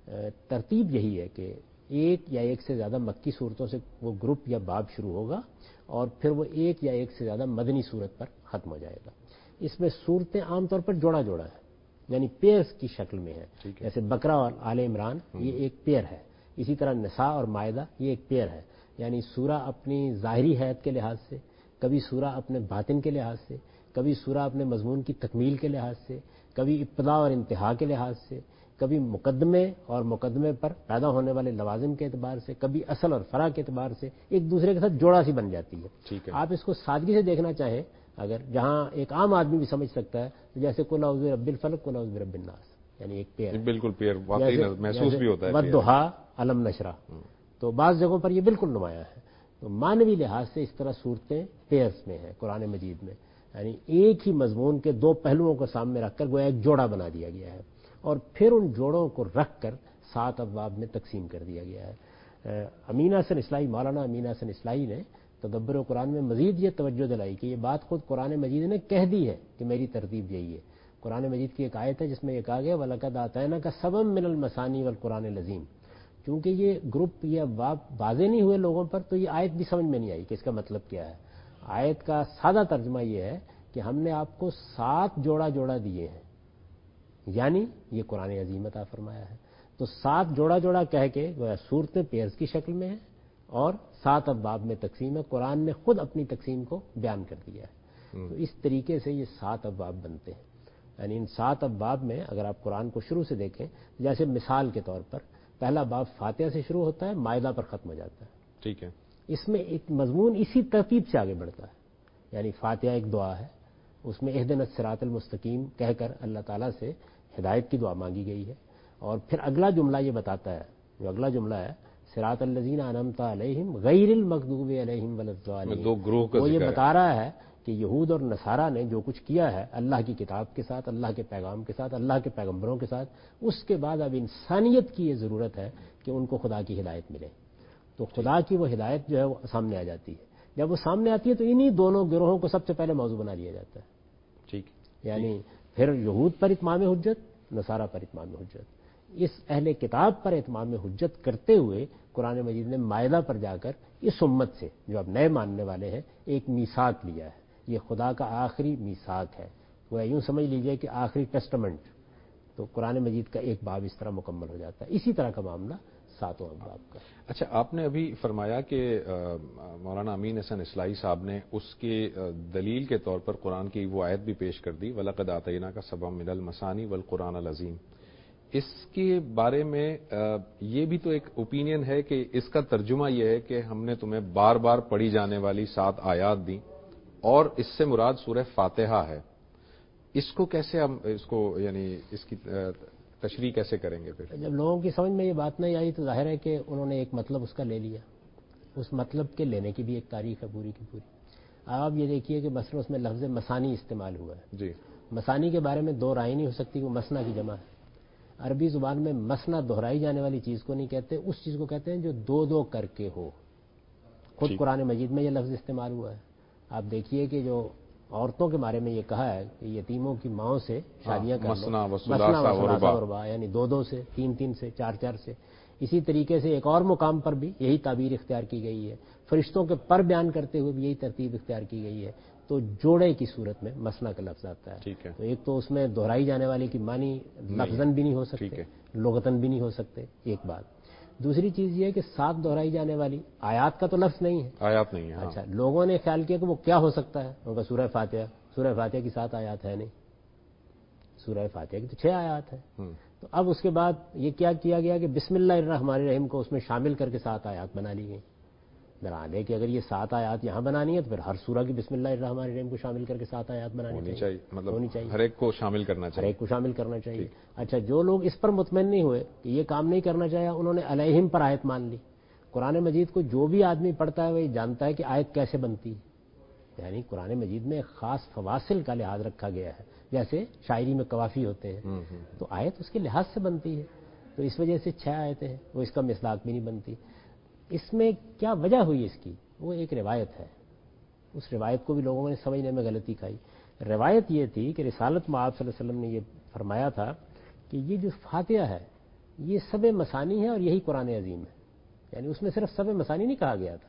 ترتیب یہی ہے کہ ایک یا ایک سے زیادہ مکی صورتوں سے وہ گروپ یا باب شروع ہوگا اور پھر وہ ایک یا ایک سے زیادہ مدنی صورت پر ختم ہو جائے گا. اس میں صورتیں عام طور پر جوڑا جوڑا ہے، یعنی پیئرز کی شکل میں ہے. جیسے بقرہ اور آل عمران یہ ایک پیئر ہے، اسی طرح نساء اور مائدہ یہ ایک پیئر ہے. یعنی سورہ اپنی ظاہری حیت کے لحاظ سے، کبھی سورہ اپنے باطن کے لحاظ سے، کبھی سورہ اپنے مضمون کی تکمیل کے لحاظ سے، کبھی ابتدا اور انتہا کے لحاظ سے، کبھی مقدمے اور مقدمے پر پیدا ہونے والے لوازم کے اعتبار سے، کبھی اصل اور فرع کے اعتبار سے ایک دوسرے کے ساتھ جوڑا سی بن جاتی ہے. آپ اس کو سادگی سے دیکھنا چاہیں اگر، جہاں ایک عام آدمی بھی سمجھ سکتا ہے، جیسے قل اعوذ برب الفلق قل اعوذ برب الناس، یعنی ایک پیئر بالکل پیئر واقعی محسوس بھی ہوتا ہے. والضحیٰ علم نشرہ، تو بعض جگہوں پر یہ بالکل نمایاں ہے. تو معنوی لحاظ سے اس طرح صورتیں پیئرز میں ہیں قرآن مجید میں، یعنی ایک ہی مضمون کے دو پہلوؤں کو سامنے رکھ کر گویا ایک جوڑا بنا دیا گیا ہے، اور پھر ان جوڑوں کو رکھ کر سات ابواب میں تقسیم کر دیا گیا ہے. امین احسن اصلاحی، مولانا امین احسن اصلاحی نے تدبر قرآن میں مزید یہ توجہ دلائی کہ یہ بات خود قرآن مجید نے کہہ دی ہے کہ میری ترتیب یہی ہے. قرآن مجید کی ایک آیت ہے جس میں یہ کہا گیا وَلَقَدْ آتَيْنَاكَ سَبْعًا مِّنَ الْمَثَانِي وَالْقُرْآنِ الْعَظِيمِ. چونکہ یہ گروپ یہ ابواب واضح نہیں ہوئے لوگوں پر تو یہ آیت بھی سمجھ میں نہیں آئی کہ اس کا مطلب کیا ہے. آیت کا سادہ ترجمہ یہ ہے کہ ہم نے آپ کو سات جوڑا جوڑا دیے ہیں، یعنی یہ قرآن عظیم عطا فرمایا ہے. تو سات جوڑا جوڑا کہہ کے صورتیں پیئرز کی شکل میں ہیں اور سات ابواب میں تقسیم ہے. قرآن نے خود اپنی تقسیم کو بیان کر دیا ہے. تو اس طریقے سے یہ سات ابواب بنتے ہیں. یعنی ان سات ابواب میں اگر آپ قرآن کو شروع سے دیکھیں، جیسے مثال کے طور پر پہلا باب فاتحہ سے شروع ہوتا ہے، مائدہ پر ختم ہو جاتا ہے. ٹھیک ہے. اس میں ایک مضمون اسی ترتیب سے آگے بڑھتا ہے. یعنی فاتحہ ایک دعا ہے، اس میں اہدنا الصراط المستقیم کہہ کر اللہ تعالیٰ سے ہدایت کی دعا مانگی گئی ہے. اور پھر اگلا جملہ یہ بتاتا ہے، جو اگلا جملہ ہے صراط الذین انعمت علیہم غیر المغضوب علیہم ولا الضالین، دو گروہ کا وہ یہ ذکر بتا رہا ہے کہ یہود اور نصارہ نے جو کچھ کیا ہے اللہ کی کتاب کے ساتھ، اللہ کے پیغام کے ساتھ، اللہ کے پیغمبروں کے ساتھ، اس کے بعد اب انسانیت کی یہ ضرورت ہے کہ ان کو خدا کی ہدایت ملے. تو خدا کی وہ ہدایت جو ہے وہ سامنے آ جاتی ہے. جب وہ سامنے آتی ہے تو انہی دونوں گروہوں کو سب سے پہلے موضوع بنا لیا جاتا ہے. ٹھیک. یعنی پھر یہود پر اتمام حجت، نصارہ پر اتمام حجت. اس اہل کتاب پر اتمام حجت کرتے ہوئے قرآن مجید نے مائدہ پر جا کر اس امت سے جو اب نئے ماننے والے ہیں ایک میثاق لیا ہے. یہ خدا کا آخری میثاق ہے. وہ یوں سمجھ لیجئے کہ آخری ٹیسٹمنٹ. تو قرآن مجید کا ایک باب اس طرح مکمل ہو جاتا ہے. اسی طرح کا معاملہ ساتوں ابواب کا. اچھا، آپ نے ابھی فرمایا کہ مولانا امین احسن اصلاحی صاحب نے اس کے دلیل کے طور پر قرآن کی وہ آیت بھی پیش کر دی وَلَقَدْ آتَيْنَاكَ سَبْعًا مِّنَ الْمَثَانِي وَالْقُرْآنَ الْعَظِيمِ. اس کے بارے میں یہ بھی تو ایک اوپینین ہے کہ اس کا ترجمہ یہ ہے کہ ہم نے تمہیں بار بار پڑھی جانے والی سات آیات دیں اور اس سے مراد سورہ فاتحہ ہے. اس کو کیسے ہم اس کو یعنی اس کی تشریح کیسے کریں گے؟ پھر جب لوگوں کی سمجھ میں یہ بات نہیں آئی تو ظاہر ہے کہ انہوں نے ایک مطلب اس کا لے لیا. اس مطلب کے لینے کی بھی ایک تاریخ ہے پوری کی پوری. آپ یہ دیکھیے کہ مثلا اس میں لفظ مسانی استعمال ہوا ہے. جی. مسانی کے بارے میں دو رائے نہیں ہو سکتی کہ وہ مسنا کی جمع ہے. عربی زبان میں مسنا دہرائی جانے والی چیز کو نہیں کہتے, اس چیز کو کہتے ہیں جو دو دو کر کے ہو. خود قرآن مجید میں یہ لفظ استعمال ہوا ہے. آپ دیکھیے کہ جو عورتوں کے بارے میں یہ کہا ہے کہ یتیموں کی ماؤں سے شادیاں کر مسنا لو, مسنا وربا, یعنی دو دو سے, تین تین سے, چار چار سے. اسی طریقے سے ایک اور مقام پر بھی یہی تعبیر اختیار کی گئی ہے. فرشتوں کے پر بیان کرتے ہوئے بھی یہی ترتیب اختیار کی گئی ہے. تو جوڑے کی صورت میں مسنا کا لفظ آتا ہے. ٹھیک ہے. تو ایک تو اس میں دہرائی جانے والی کی معنی لفظاً بھی نہیں ہو سکتے, لغتاً بھی نہیں ہو سکتے, ایک بات. دوسری چیز یہ ہے کہ ساتھ دہرائی جانے والی آیات کا تو لفظ نہیں ہے. آیات نہیں ہے. اچھا, لوگوں نے خیال کیا کہ وہ کیا ہو سکتا ہے, ان کا سورہ فاتحہ. سورہ فاتحہ کی سات آیات ہے نہیں, سورہ فاتحہ کی تو چھ آیات ہے. تو اب اس کے بعد یہ کیا کیا گیا کہ بسم اللہ الرحمن الرحیم کو اس میں شامل کر کے سات آیات بنا لی گئی. درآنے کہ اگر یہ سات آیات یہاں بنانی ہے تو پھر ہر سورہ کی بسم اللہ الرحمن الرحیم کو شامل کر کے سات آیات بنانی چاہیے. مطلب ہونی چاہیے, ہر ایک کو شامل کرنا چاہیے, ہر ایک کو شامل کرنا چاہیے. اچھا, جو لوگ اس پر مطمئن نہیں ہوئے کہ یہ کام نہیں کرنا چاہیے, انہوں نے علیہم پر آیت مان لی. قرآن مجید کو جو بھی آدمی پڑھتا ہے وہ جانتا ہے کہ آیت کیسے بنتی ہے. یعنی قرآن مجید میں خاص فواصل کا لحاظ رکھا گیا ہے. جیسے شاعری میں قوافی ہوتے ہیں تو آیت اس کے لحاظ سے بنتی ہے. تو اس وجہ سے چھ آیتیں ہیں, وہ اس کا مصداق بھی نہیں بنتی. اس میں کیا وجہ ہوئی اس کی, وہ ایک روایت ہے. اس روایت کو بھی لوگوں نے سمجھنے میں غلطی کھائی. روایت یہ تھی کہ رسالت مآب صلی اللہ علیہ وسلم نے یہ فرمایا تھا کہ یہ جو فاتحہ ہے یہ سب مسانی ہے اور یہی قرآن عظیم ہے. یعنی اس میں صرف سب مسانی نہیں کہا گیا تھا,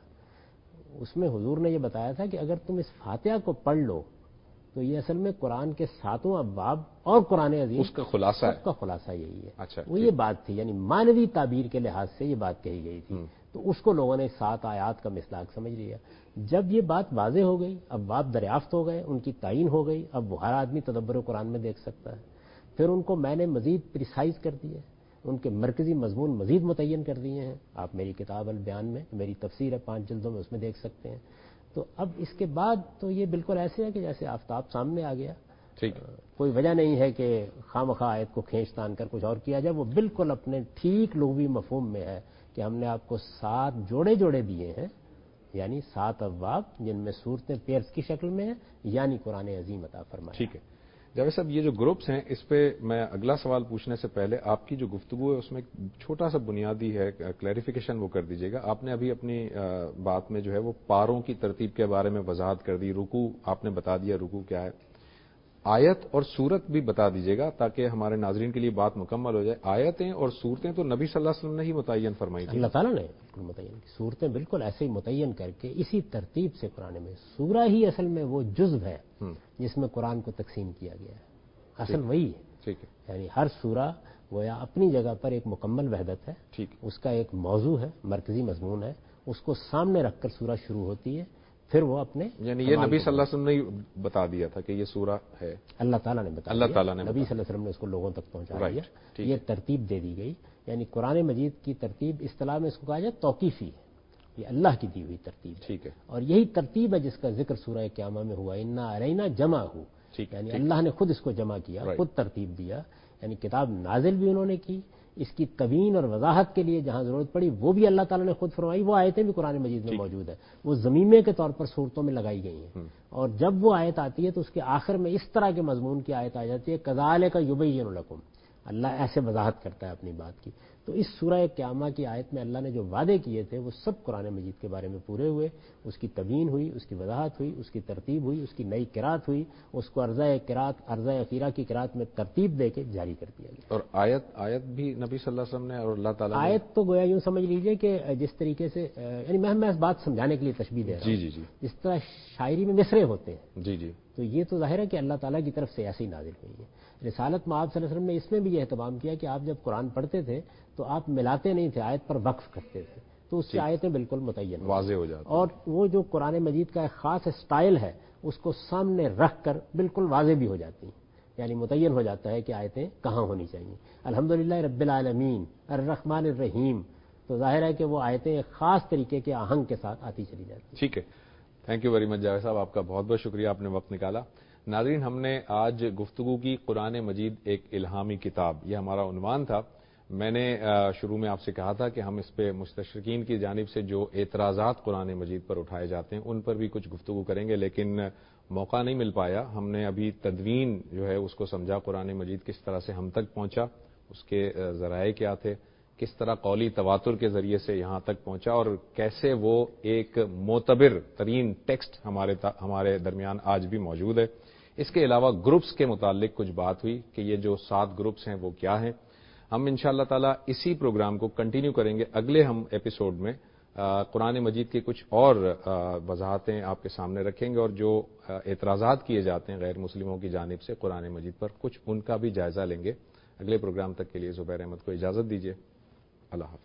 اس میں حضور نے یہ بتایا تھا کہ اگر تم اس فاتحہ کو پڑھ لو تو یہ اصل میں قرآن کے ساتوں ابواب اور قرآن عظیم اس کا خلاصہ اس کا خلاصہ یہی ہے. اچھا, وہ یہ بات تھی, یعنی مانوی تعبیر کے لحاظ سے یہ بات کہی گئی تھی. تو اس کو لوگوں نے سات آیات کا مصداق سمجھ لیا. جب یہ بات واضح ہو گئی, ابواب دریافت ہو گئے, ان کی تعین ہو گئی, اب وہ ہر آدمی تدبر قرآن میں دیکھ سکتا ہے. پھر ان کو میں نے مزید پریسائز کر دیا, ان کے مرکزی مضمون مزید متعین کر دیے ہیں. آپ میری کتاب البیان میں, میری تفسیر ہے پانچ جلدوں میں, اس میں دیکھ سکتے ہیں. تو اب اس کے بعد تو یہ بالکل ایسے ہے کہ جیسے آفتاب سامنے آ گیا. ٹھیک, کوئی وجہ نہیں ہے کہ خواہ مخواہ آیت کو کھینچ تان کر کچھ اور کیا جائے. وہ بالکل اپنے ٹھیک لغوی مفہوم میں ہے کہ ہم نے آپ کو سات جوڑے جوڑے دیے ہیں, یعنی سات ابواب جن میں صورتیں پیئرس کی شکل میں ہیں, یعنی قرآن عظیم عطا فرمایا. ٹھیک ہے جاوید صاحب, یہ جو گروپس ہیں اس پہ میں اگلا سوال پوچھنے سے پہلے آپ کی جو گفتگو ہے اس میں چھوٹا سا بنیادی ہے کلیریفیکیشن وہ کر دیجیے گا. آپ نے ابھی اپنی بات میں جو ہے وہ پاروں کی ترتیب کے بارے میں وضاحت کر دی, رکوع آپ نے بتا دیا رکوع کیا ہے, آیت اور سورت بھی بتا دیجیے گا تاکہ ہمارے ناظرین کے لیے بات مکمل ہو جائے. آیتیں اور صورتیں تو نبی صلی اللہ علیہ وسلم نے ہی متعین فرمائی تھی. اللہ تعالیٰ نے متعین کی صورتیں بالکل ایسے ہی متعین کر کے اسی ترتیب سے قرآن میں. سورہ ہی اصل میں وہ جزو ہے جس میں قرآن کو تقسیم کیا گیا ہے, اصل وہی ہے. ٹھیک ہے, یعنی ہر سورہ گویا اپنی جگہ پر ایک مکمل وحدت ہے. ٹھیک, اس کا ایک موضوع ہے, مرکزی مضمون ہے, اس کو سامنے رکھ کر سورہ شروع ہوتی ہے. پھر وہ اپنے یعنی یہ نبی صلی اللہ علیہ وسلم نے بتا دیا تھا کہ یہ سورہ ہے, اللہ تعالیٰ نے بتا اللہ تعالیٰ نے نبی صلی اللہ علیہ وسلم نے اس کو لوگوں تک پہنچا دیا. ٹھیک, یہ ترتیب دے دی گئی. یعنی قرآن مجید کی ترتیب اصطلاح میں اس کو کہا جائے توقیفی ہے, یہ اللہ کی دی ہوئی ترتیب ہے. ٹھیک ہے, اور یہی ترتیب ہے جس کا ذکر سورہ قیامہ میں ہوا, انا علینا جمع ہو. یعنی اللہ نے خود اس کو جمع کیا, خود ترتیب دیا. یعنی کتاب نازل بھی انہوں نے کی, اس کی تبیین اور وضاحت کے لیے جہاں ضرورت پڑی وہ بھی اللہ تعالیٰ نے خود فرمائی. وہ آیتیں بھی قرآن مجید میں موجود ہیں, وہ ضمیمے کے طور پر صورتوں میں لگائی گئی ہیں. اور جب وہ آیت آتی ہے تو اس کے آخر میں اس طرح کے مضمون کی آیت آ جاتی ہے, کذالک یبین لکم. اللہ ایسے وضاحت کرتا ہے اپنی بات کی. تو اس سورہ قیامہ کی آیت میں اللہ نے جو وعدے کیے تھے وہ سب قرآن مجید کے بارے میں پورے ہوئے. اس کی تبیین ہوئی, اس کی وضاحت ہوئی, اس کی ترتیب ہوئی, اس کی نئی قرات ہوئی, اس کو عرضہ قرات عرضہ اخیرہ کی قرات میں ترتیب دے کے جاری کر دیا گیا. اور آیت آیت بھی نبی صلی اللہ علیہ وسلم نے اور اللہ تعالیٰ نے آیت تو گویا یوں سمجھ لیجئے کہ جس طریقے سے, یعنی میں میں اس بات سمجھانے کے لیے تشبیہ دے رہا ہوں. جی جی جی جس طرح شاعری میں مصرے ہوتے ہیں, جی جی, تو یہ تو ظاہر ہے کہ اللہ تعالیٰ کی طرف سے ایسے ہی نازل ہوئی ہے. رسالت مآب صلی اللہ علیہ وسلم نے اس میں بھی یہ اہتمام کیا کہ آپ جب قرآن پڑھتے تھے تو آپ ملاتے نہیں تھے, آیت پر وقف کرتے تھے, تو اس سے آیتیں بالکل متعین واضح ہو جاتی. اور وہ جو قرآن مجید کا ایک خاص اسٹائل ہے اس کو سامنے رکھ کر بالکل واضح بھی ہو جاتی ہیں. یعنی متعین ہو جاتا ہے کہ آیتیں کہاں ہونی چاہیے. الحمدللہ رب العالمین الرحمن الرحیم، تو ظاہر ہے کہ وہ آیتیں ایک خاص طریقے کے آہنگ کے ساتھ آتی چلی جاتی ہیں. ٹھیک ہے، thank you very much Javed sahib, آپ کا بہت بہت شکریہ، آپ نے وقت نکالا. ناظرین، ہم نے آج گفتگو کی قرآن مجید ایک الہامی کتاب، یہ ہمارا عنوان تھا. میں نے شروع میں آپ سے کہا تھا کہ ہم اس پہ مستشرقین کی جانب سے جو اعتراضات قرآن مجید پر اٹھائے جاتے ہیں ان پر بھی کچھ گفتگو کریں گے، لیکن موقع نہیں مل پایا. ہم نے ابھی تدوین جو ہے اس کو سمجھا، قرآن مجید کس طرح سے ہم تک پہنچا، اس کے ذرائع کیا تھے، کس طرح قولی تواتر کے ذریعے سے یہاں تک پہنچا، اور کیسے وہ ایک معتبر ترین ٹیکسٹ ہمارے ہمارے درمیان آج بھی موجود ہے. اس کے علاوہ گروپس کے متعلق کچھ بات ہوئی کہ یہ جو سات گروپس ہیں وہ کیا ہیں. ہم انشاءاللہ تعالی اسی پروگرام کو کنٹینیو کریں گے. اگلے ہم ایپیسوڈ میں قرآن مجید کی کچھ اور وضاحتیں آپ کے سامنے رکھیں گے، اور جو اعتراضات کیے جاتے ہیں غیر مسلموں کی جانب سے قرآن مجید پر، کچھ ان کا بھی جائزہ لیں گے. اگلے پروگرام تک کے لیے زبیر احمد کو اجازت دیجیے. اللہ حافظ.